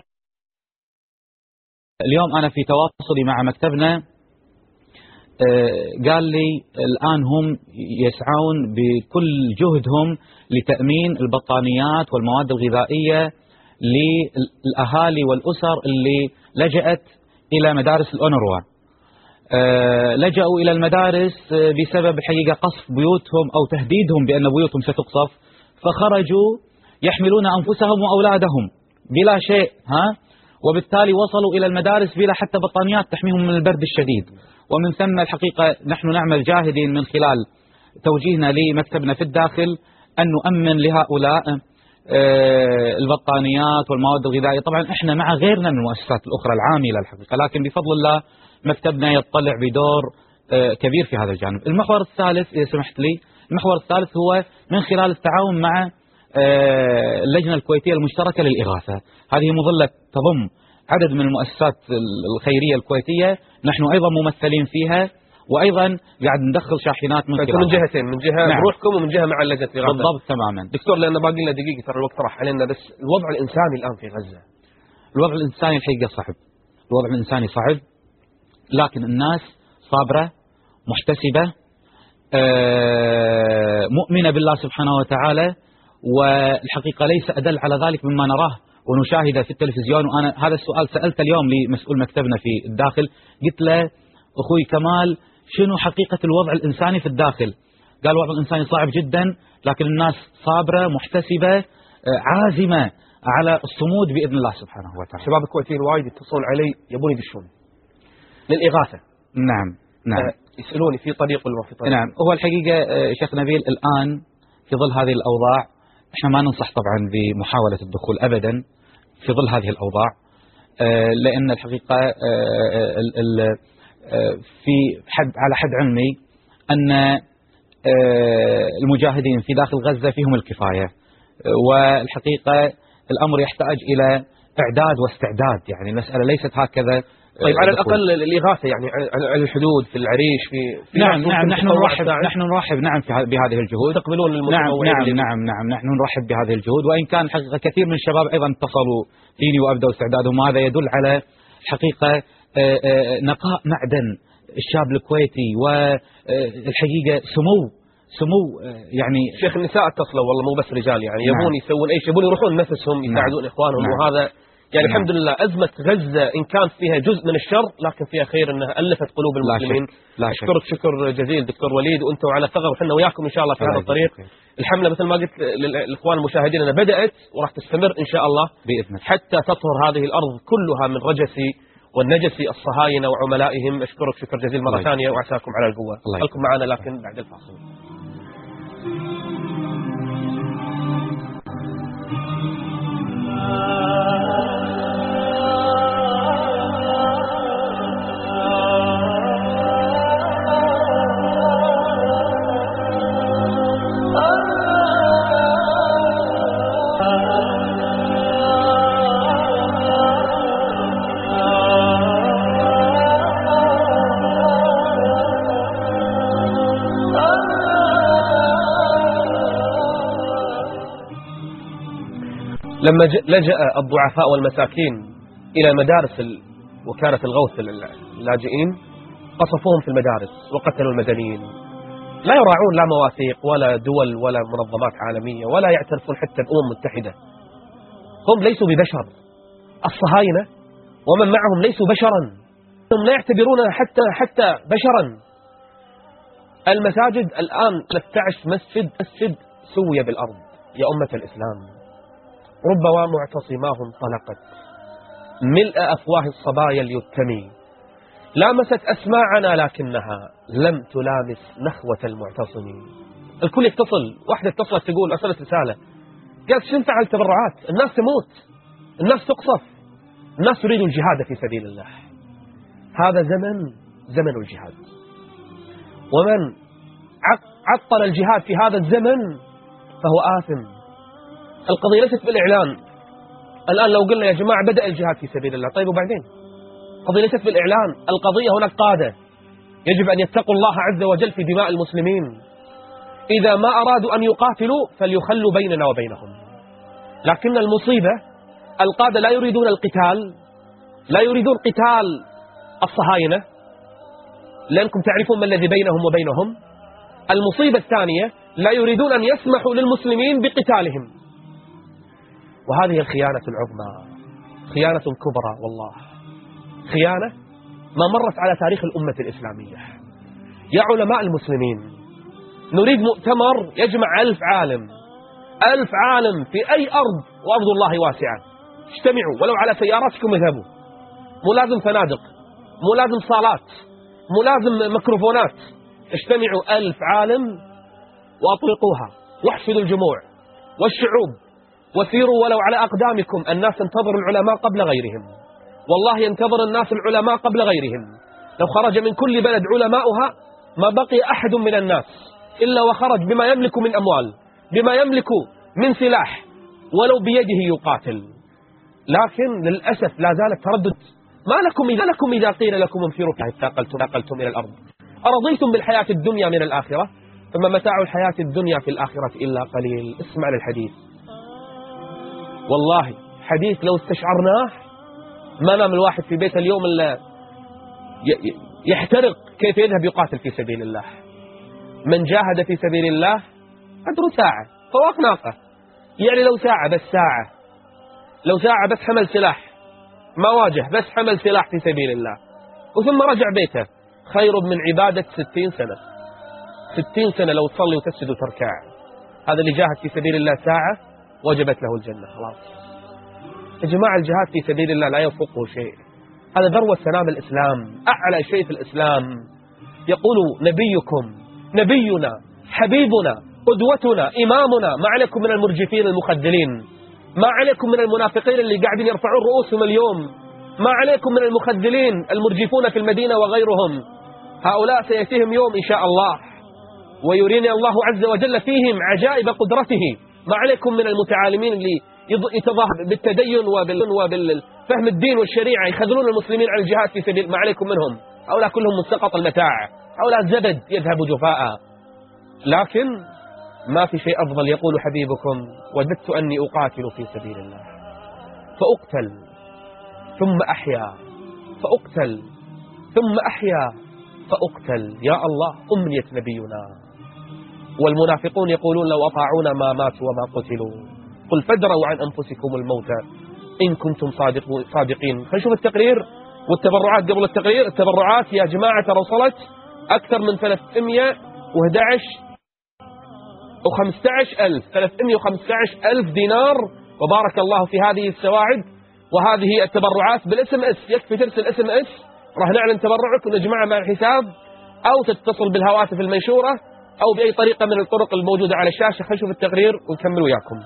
Speaker 12: اليوم أنا في تواصلي مع مكتبنا، قال لي الآن هم يسعون بكل جهدهم لتأمين البطانيات والمواد الغذائية للأهالي والأسر اللي لجأت إلى مدارس الأونروا. لجأوا إلى المدارس بسبب الحقيقة قصف بيوتهم أو تهديدهم بأن بيوتهم ستقصف، فخرجوا يحملون أنفسهم وأولادهم بلا شيء، ها وبالتالي وصلوا إلى المدارس بلا حتى بطانيات تحميهم من البرد الشديد. ومن ثم الحقيقة نحن نعمل جاهدين من خلال توجيهنا لمكتبنا في الداخل أن نؤمن لهؤلاء البطانيات والمواد الغذائية. طبعا احنا مع غيرنا من المؤسسات الأخرى العاملة الحقيقة، لكن بفضل الله مكتبنا يطلع بدور كبير في هذا الجانب. المحور الثالث إذا سمحت لي، المحور الثالث هو من خلال التعاون مع اللجنة الكويتية المشتركة للإغاثة. هذه مظلة تضم عدد من المؤسسات الخيرية الكويتية، نحن أيضا ممثلين فيها، وأيضا قاعد ندخل شاحنات من خلالها.
Speaker 1: من جهتين، من جهة
Speaker 12: نعم.
Speaker 1: بروحكم ومن جهة مع اللجنة الإغاثة.
Speaker 12: بالضبط تماما
Speaker 1: دكتور، لأن باقي لنا دقيقة ترى الوقت راح علينا، بس الوضع الإنساني الآن في غزة.
Speaker 12: الوضع الإنساني الحقيقة صعب، الوضع الإنساني صعب، لكن الناس صابرة محتسبة مؤمنة بالله سبحانه وتعالى، والحقيقة ليس أدل على ذلك مما نراه ونشاهده في التلفزيون. وأنا هذا السؤال سألت اليوم لمسؤول مكتبنا في الداخل، قلت له أخوي كمال شنو حقيقة الوضع الإنساني في الداخل؟ قال الوضع الإنساني صعب جدا، لكن الناس صابرة محتسبة عازمة على الصمود بإذن الله سبحانه وتعالى.
Speaker 1: شباب الكويتيين وايد يتصلون علي يبون يدشون للإغاثة.
Speaker 12: نعم نعم.
Speaker 1: يسألوني في طريق ولا في طريق.
Speaker 12: نعم. هو الحقيقة شيخ نبيل الآن في ظل هذه الأوضاع احنا ما ننصح طبعا بمحاولة الدخول أبدا في ظل هذه الأوضاع، لأن الحقيقة في حد على حد علمي أن المجاهدين في داخل غزة فيهم الكفاية، والحقيقة الأمر يحتاج إلى إعداد واستعداد، يعني المسألة ليست هكذا.
Speaker 1: طيب على الأقل الإغاثة يعني على الحدود في العريش في, في
Speaker 12: نعم نعم نحن نرحب نحن نرحب نعم في بهذه الجهود.
Speaker 1: تقبلون
Speaker 12: المتطوعين؟ نعم نعم نعم نعم نحن نرحب بهذه الجهود، وإن كان حقيقة كثير من الشباب أيضا اتصلوا فيني وأبدأوا استعدادهم، وهذا يدل على حقيقة نقاء معدن الشاب الكويتي، والحقيقة سمو سمو يعني.
Speaker 1: شيخ النساء اتصلوا والله مو بس رجال، يعني يبون
Speaker 12: نعم.
Speaker 1: يسوون أي شيء، يبون يروحون نفسهم يساعدون
Speaker 12: نعم.
Speaker 1: إخوانهم.
Speaker 12: نعم.
Speaker 1: وهذا يعني
Speaker 12: نعم.
Speaker 1: الحمد لله أزمة غزة إن كانت فيها جزء من الشر لكن فيها خير أنها ألفت قلوب المسلمين.
Speaker 12: لا شك.
Speaker 1: أشكرك شكر جزيل دكتور وليد، وأنتم على ثغر وحنا وياكم إن شاء الله في هذا الطريق. الحملة مثل ما قلت للإخوان المشاهدين أنها بدأت وراح تستمر إن شاء الله
Speaker 12: بإذن الله
Speaker 1: حتى تطهر هذه الأرض كلها من رجس والنجس الصهاينة وعملائهم. أشكرك شكر جزيل مرة ثانية وعساكم على القوة. خلكم معنا لكن بعد الفاصل. لما لجأ الضعفاء والمساكين إلى مدارس وكالة الغوث اللاجئين قصفوهم في المدارس وقتلوا المدنيين. لا يراعون لا مواثيق ولا دول ولا منظمات عالمية ولا يعترفون حتى الأمم المتحدة. هم ليسوا ببشر، الصهاينة ومن معهم ليسوا بشرا، هم لا يعتبرونها حتى حتى بشرا. المساجد الآن ثلاثة عشر مسجد مسجد سوي بالأرض يا أمة الإسلام. ربما معتصماهم طلقت ملء أفواه الصبايا اليتمي، لامست أسماعنا لكنها لم تلامس نخوة المعتصمين. الكل يتصل، واحدة اتصلت تقول أرسلت رسالة قالت شو نفعل التبرعات؟ الناس تموت، الناس تقصف، الناس تريد الجهاد في سبيل الله. هذا زمن زمن الجهاد، ومن عطل الجهاد في هذا الزمن فهو آثم. القضية ليست بالإعلان. الآن لو قلنا يا جماعة بدأ الجهاد في سبيل الله، طيب وبعدين؟ القضية ليست بالإعلان، القضية هناك قادة يجب أن يتقوا الله عز وجل في دماء المسلمين. إذا ما أرادوا أن يقاتلوا فليخلوا بيننا وبينهم. لكن المصيبة القادة لا يريدون القتال، لا يريدون قتال الصهاينة لأنكم تعرفون ما الذي بينهم وبينهم. المصيبة الثانية لا يريدون أن يسمحوا للمسلمين بقتالهم. وهذه الخيانة العظمى، خيانة كبرى والله، خيانة ما مرت على تاريخ الأمة الإسلامية. يا علماء المسلمين، نريد مؤتمر يجمع ألف عالم، ألف عالم في أي أرض وأرض الله واسعة. اجتمعوا ولو على سياراتكم اذهبوا، مو لازم فنادق، مو لازم صالات، مو لازم ميكروفونات. اجتمعوا ألف عالم وأطلقوها واحشدوا الجموع والشعوب وسيروا ولو على أقدامكم. الناس تنتظر العلماء قبل غيرهم، والله ينتظر الناس العلماء قبل غيرهم. لو خرج من كل بلد علماؤها ما بقي أحد من الناس إلا وخرج بما يملك من أموال، بما يملك من سلاح، ولو بيده يقاتل. لكن للأسف لا زال التردد. ما لكم إذا, لكم إذا قيل لكم انفروا ثاقلتم ثاقلتم إلى الأرض أرضيتم بالحياة الدنيا من الآخرة فما متاع الحياة الدنيا في الآخرة إلا قليل. اسمع للحديث، والله حديث لو استشعرناه ما نام الواحد في بيت اليوم إلا يحترق كيف يذهب يقاتل في سبيل الله. من جاهد في سبيل الله قدر ساعة فواق ناقة، يعني لو ساعة بس ساعة، لو ساعة بس حمل سلاح ما واجه، بس حمل سلاح في سبيل الله وثم رجع بيته خير من عبادة ستين سنة. ستين سنة لو تصلي وتسجد وتركع. هذا اللي جاهد في سبيل الله ساعة وجبت له الجنة خلاص. يا جماعة الجهاد في سبيل الله لا يفوقه شيء، هذا ذروة سلام الإسلام، أعلى شيء في الإسلام. يقول نبيكم نبينا حبيبنا قدوتنا إمامنا ما عليكم من المرجفين المخذلين، ما عليكم من المنافقين اللي قاعدين يرفعون رؤوسهم اليوم، ما عليكم من المخذلين المرجفون في المدينة وغيرهم. هؤلاء سيأتيهم يوم إن شاء الله ويريني الله عز وجل فيهم عجائب قدرته. ما عليكم من المتعالمين اللي يتظاهر بالتدين وبالفهم الدين والشريعة يخذلون المسلمين عن الجهاد في سبيل، ما عليكم منهم. هؤلاء كلهم مستقط المتاع، هؤلاء زبد يذهب جفاء. لكن ما في شيء أفضل. يقول حبيبكم وددت أني أقاتل في سبيل الله فأقتل ثم أحيا، فأقتل ثم أحيا فأقتل. يا الله أمنية نبينا. والمنافقون يقولون لو أطاعونا ما ماتوا وما قتلوا، قل فادروا عن أنفسكم الموت إن كنتم صادقين. خلينا نشوف التقرير والتبرعات قبل التقرير. التبرعات يا جماعة ترى وصلت أكثر من ثلاثمئة وأحد عشر وخمسة عشر ألف ثلاثمئة وخمسة عشر ألف دينار. وبارك الله في هذه السواعد وهذه التبرعات بالاس ام اس. يكفي ترسل اس ام اس راح نعلن تبرعك ونجمعها مع الحساب، أو تتصل بالهواتف المنشورة أو بأي طريقة من الطرق الموجودة على الشاشة. خلينا نشوف التقرير ونكمل وياكم.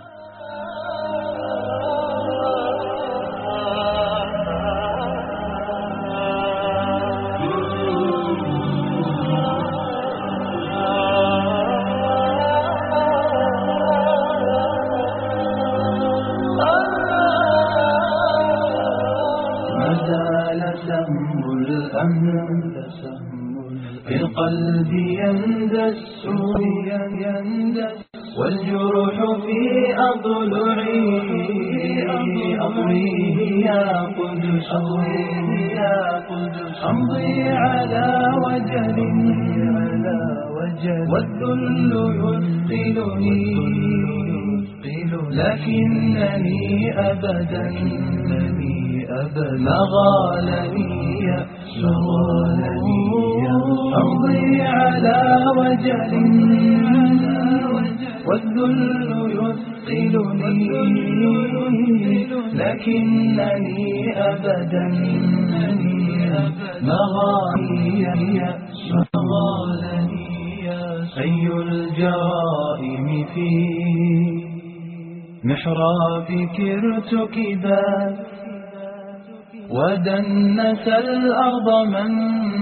Speaker 11: في القلب يندس والجروح في أضلعي أضريه يا قدس أمضي على وجل والذل يثقلني لكنني أبدا ما غالني أمضي على وجل والذل يثقلني لكنني أبدا ما غالي أي الجرائم في محرابك ارتكبا ودنس الأرض من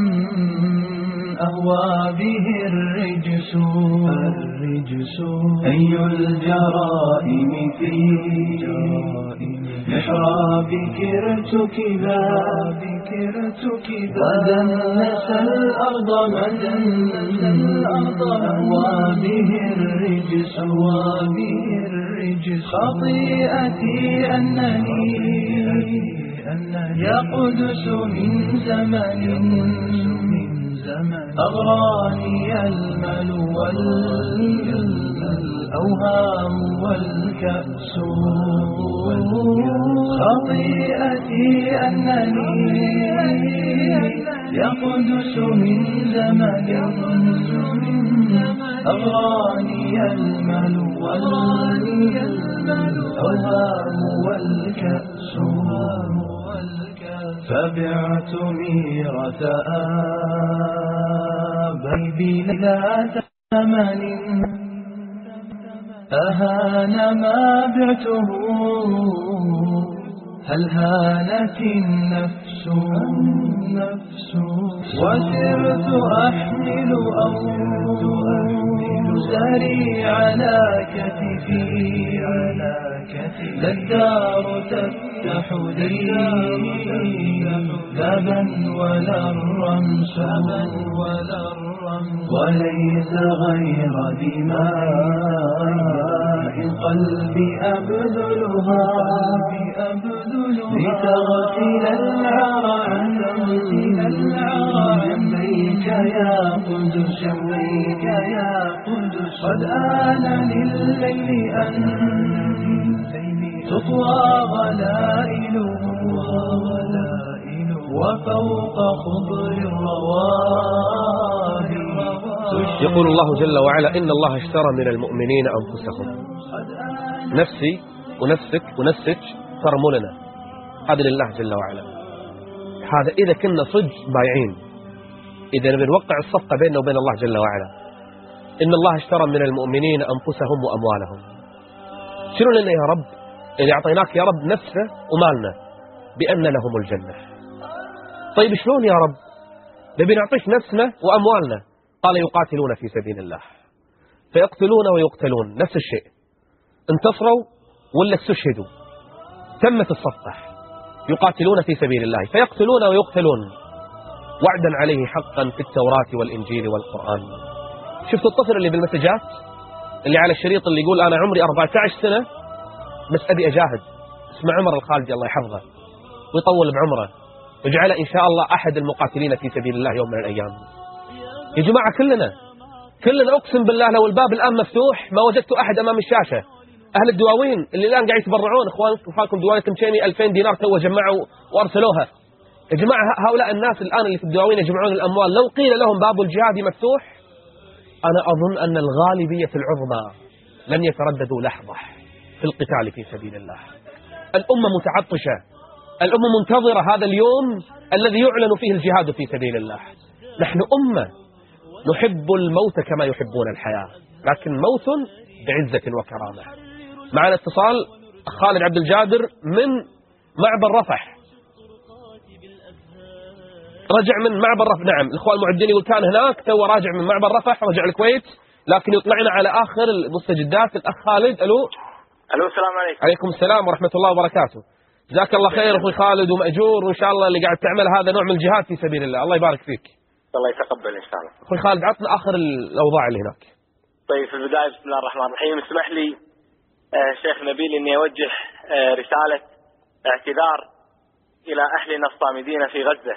Speaker 11: أهوى به الرجس أي الجرائم في محرابك ارتكبا ودنس الأرض من أهوى به الرجس خطيئتي أنني يا قدس من زمن أغراني المال والأوهام والكأس خطيئتي أنني يا قدس من زمن أغراني المال والأوهام والكأس فبعت ميرة آبي بلا ثمن أهان ما بعته هل هانت النفس النفس وسرت أحمل أو سري على كتفي على كتفي لا الدار تفتح لي بابا ولا الرمس ولا الرمس وليس غير دماء قلبي أبذلها لتغسل العرى عن بيك يا قدس بيك يا قدس قد آن لليل أن تطوى غلائله وفوق خضر الروابي.
Speaker 1: يقول الله جل وعلا إن الله اشترى من المؤمنين أنفسهم. نفسي ونفسك ونفسك ترملنا، هذا لله جل وعلا. هذا إذا كنا صدق بايعين، إذا بنوقع الصفقة بيننا وبين الله جل وعلا. إن الله اشترى من المؤمنين أنفسهم وأموالهم. شنو لنا يا رب؟ اللي أعطيناك يا رب نفسه ومالنا بأن لهم الجنة. طيب شلون يا رب؟ نبي نعطيك نفسنا وأموالنا. قال يقاتلون في سبيل الله فيقتلون ويقتلون، نفس الشيء. انتصروا ولا استشهدوا، تمت الصفقة. يقاتلون في سبيل الله فيقتلون ويقتلون، وعدا عليه حقا في التوراة والإنجيل والقرآن. شفت الطفل اللي بالمسجات اللي على الشريط اللي يقول أنا عمري أربعة عشر سنة بس أبي أجاهد، اسمه عمر الخالدي الله يحفظه ويطول بعمره وجعله إن شاء الله أحد المقاتلين في سبيل الله يوم من الأيام. يا جماعة كلنا كلنا أقسم بالله لو الباب الآن مفتوح ما وجدت أحد أمام الشاشة. أهل الدواوين اللي الآن قاعد يتبرعون، إخوانكم دواوينكم تشيني ألفين دينار تو جمعوا وأرسلوها. يا جماعة هؤلاء الناس الآن اللي في الدواوين يجمعون الأموال لو قيل لهم باب الجهاد مفتوح أنا أظن أن الغالبية العظمى لن يترددوا لحظة في القتال في سبيل الله. الأمة متعطشة، الأمة منتظرة هذا اليوم الذي يعلن فيه الجهاد في سبيل الله. نحن أمة نحب الموت كما يحبون الحياة، لكن موت بعزة وكرامة. معنا اتصال خالد عبد الجابر من معبر رفح، رجع من معبر رفح. نعم الإخوان المعدين يقول كان هناك تو راجع من معبر رفح رجع الكويت، لكن يطلعنا على آخر المستجدات الأخ خالد. ألو
Speaker 13: ألو السلام عليكم.
Speaker 1: عليكم السلام ورحمة الله وبركاته. جزاك الله خير أخوي خالد ومأجور، وإن شاء الله اللي قاعد تعمل هذا نوع من الجهاد في سبيل الله، الله يبارك فيك.
Speaker 13: الله يتقبل إن شاء الله.
Speaker 1: أخوي خالد عطنا آخر الأوضاع اللي هناك.
Speaker 13: طيب في البداية بسم الله الرحمن الرحيم، اسمح لي آه شيخ نبيل إني أوجه آه رسالة اعتذار إلى أهلنا الصامدين في غزة.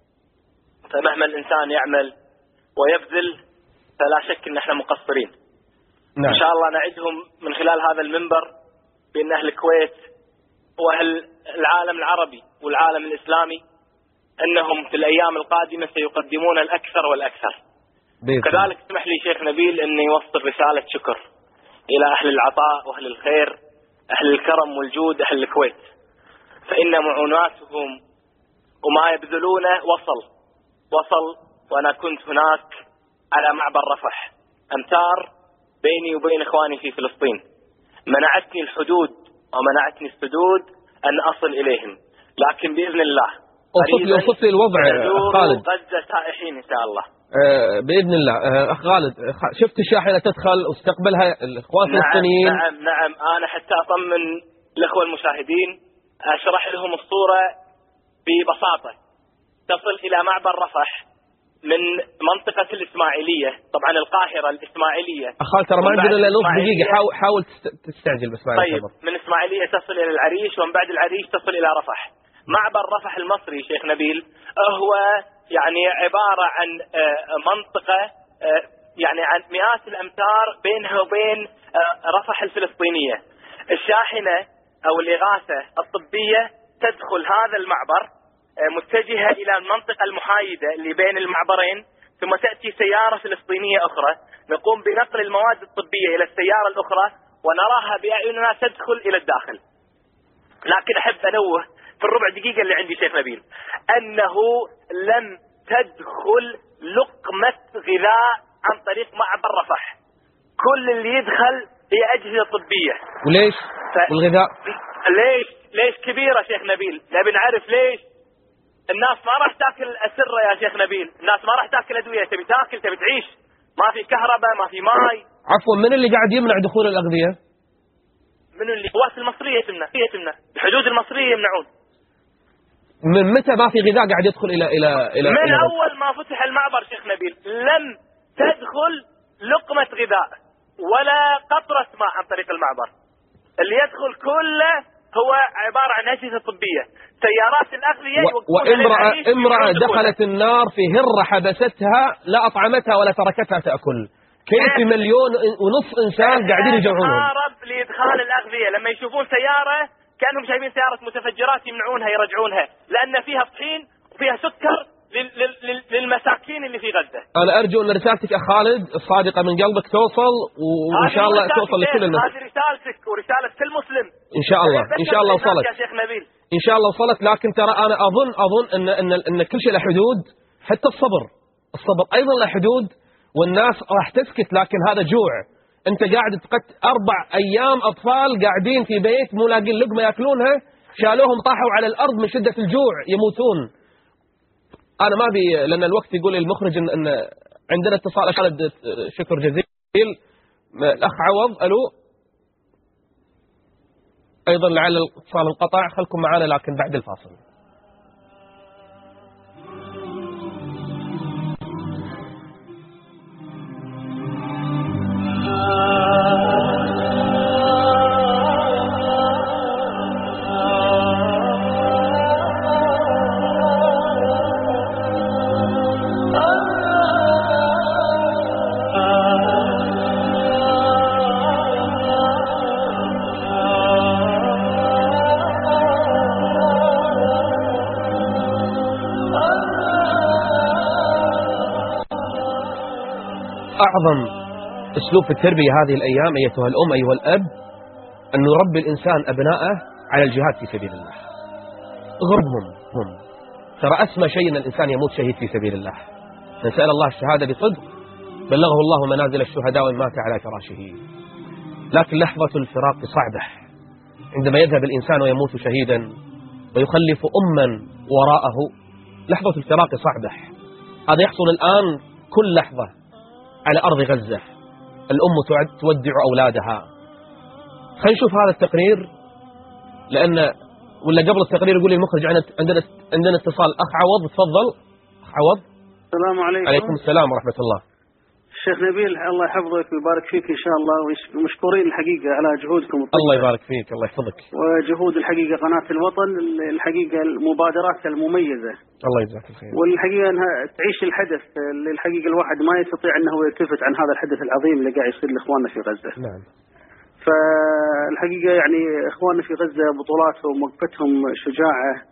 Speaker 13: فمهما الإنسان يعمل ويبذل فلا شك إن احنا مقصرين. نعم. إن شاء الله نعدهم من خلال هذا المنبر بأن أهل الكويت وأهل العالم العربي والعالم الإسلامي أنهم في الأيام القادمة سيقدمون الأكثر والأكثر. كذلك اسمح لي شيخ نبيل أني أوصل رسالة شكر إلى أهل العطاء وأهل الخير، أهل الكرم والجود، أهل الكويت، فإن معوناتهم وما يبذلونه وصل وصل وأنا كنت هناك على معبر رفح، أمتار بيني وبين إخواني في فلسطين، منعتني الحدود ومنعتني السدود أن أصل إليهم، لكن بإذن الله
Speaker 1: وصف لي الوضع خالد.
Speaker 13: غزة سائحين إن شاء الله
Speaker 1: آه بإذن الله. آه أخ خالد شفت الشاحنة تدخل واستقبلها الإخوان الفلسطينيين؟
Speaker 13: نعم, نعم نعم أنا حتى أطمن الأخوة المشاهدين أشرح لهم الصورة ببساطة. تصل إلى معبر رفح من منطقة الإسماعيلية، طبعا القاهرة الإسماعيلية.
Speaker 1: أخال ترى ما عندنا إلا نص دقيقة، حاول حاول تستعجل بس معي.
Speaker 13: طيب من إسماعيلية تصل إلى العريش، ومن بعد العريش تصل إلى رفح. معبر رفح المصري شيخ نبيل هو يعني عبارة عن منطقة يعني عن مئات الأمتار بينها وبين رفح الفلسطينية. الشاحنة أو الإغاثة الطبية تدخل هذا المعبر متجهة إلى المنطقة المحايدة اللي بين المعبرين، ثم تأتي سيارة فلسطينية أخرى نقوم بنقل المواد الطبية إلى السيارة الأخرى ونراها بأعيننا تدخل إلى الداخل. لكن أحب أنوه في الربع دقيقة اللي عندي شيخ نبيل أنه لم تدخل لقمة غذاء عن طريق معبر رفح. كل اللي يدخل هي أجهزة طبية.
Speaker 1: وليش؟
Speaker 13: ف...
Speaker 1: والغذاء؟
Speaker 13: ليش ليش كبيرة شيخ نبيل؟ نبي نعرف ليش. الناس ما راح تاكل أسرة يا شيخ نبيل، الناس ما راح تاكل أدوية، تبي تاكل تبي تعيش، ما في كهرباء ما في ماي.
Speaker 1: عفوا، من اللي قاعد يمنع دخول الأغذية؟
Speaker 13: من اللي القوات المصرية تمنع، هي تمنع، الحدود المصرية يمنعون.
Speaker 1: من متى ما في غذاء قاعد يدخل إلى إلى إلى
Speaker 13: من
Speaker 1: إلى
Speaker 13: أول ما فتح المعبر شيخ نبيل لم تدخل لقمة غذاء ولا قطرة ماء عن طريق المعبر. اللي يدخل كله هو عبارة عن أجهزة طبية، سيارات الأغذية.
Speaker 1: وامرأة امرأة دخلت النار في هرة حبستها لا أطعمتها ولا تركتها تأكل. كيف في مليون ونص إنسان قاعدين يجوعونهم؟
Speaker 13: تحارب لإدخال الأغذية، لما يشوفون سيارة كانهم شايفين سيارة متفجرات يمنعونها يرجعونها، لأن فيها طحين وفيها سكر للمساكين اللي في غزة.
Speaker 1: أنا أرجو أن رسالتك يا خالد الصادقة من قلبك توصل، وإن شاء الله توصل لكل الناس.
Speaker 13: هذه رسالتك ورسالة كل مسلم.
Speaker 1: إن شاء الله إن شاء الله وصلت
Speaker 13: يا شيخ نبيل.
Speaker 1: إن شاء الله وصلت. لكن ترى أنا أظن أظن أن أن أن كل شيء له حدود، حتى الصبر الصبر أيضا له حدود، والناس راح تسكت، لكن هذا جوع. أنت قاعد تقت أربع أيام أطفال قاعدين في بيت مو لاقين لقمة يأكلونها، شالوهم طاحوا على الأرض من شدة الجوع يموتون. أنا ما بي لأن الوقت يقول المخرج إن, إن عندنا اتصال. خالد شكر جزيل. الأخ عوض ألو، أيضا لعل الاتصال انقطع، خلكم معنا لكن بعد الفاصل. أعظم أسلوب في التربية هذه الأيام أيتها الأم أيها الأب أن نربي الإنسان أبنائه على الجهاد في سبيل الله. غربهم هم ترى أسمى شيء أن الإنسان يموت شهيد في سبيل الله. نسأل الله الشهادة بصدق، بلغه الله منازل الشهداء وإن مات على فراشه. لكن لحظة الفراق صعبة عندما يذهب الإنسان ويموت شهيدا ويخلف أما وراءه. لحظة الفراق صعبة. هذا يحصل الآن كل لحظة على أرض غزة. الأم تودع أولادها. خلينا نشوف هذا التقرير، لأن ولا قبل التقرير يقول لي المخرج عندنا عندنا اتصال. أخ عوض تفضل. أخ عوض.
Speaker 14: السلام عليكم.
Speaker 1: عليكم السلام ورحمة الله.
Speaker 14: الشيخ نبيل الله يحفظك ويبارك فيك إن شاء الله، ومشكورين الحقيقة على جهودكم الطيبة.
Speaker 1: الله يبارك فيك، الله يحفظك.
Speaker 14: وجهود الحقيقة قناة الوطن الحقيقة المبادرات المميزة.
Speaker 1: الله يجزاك الخير.
Speaker 14: والحقيقة أنها تعيش الحدث اللي الحقيقة الواحد ما يستطيع أنه يلتفت عن هذا الحدث العظيم اللي قاعد يصير لإخواننا في غزة.
Speaker 1: نعم.
Speaker 14: فالحقيقة يعني إخواننا في غزة بطولاتهم وقفتهم شجاعة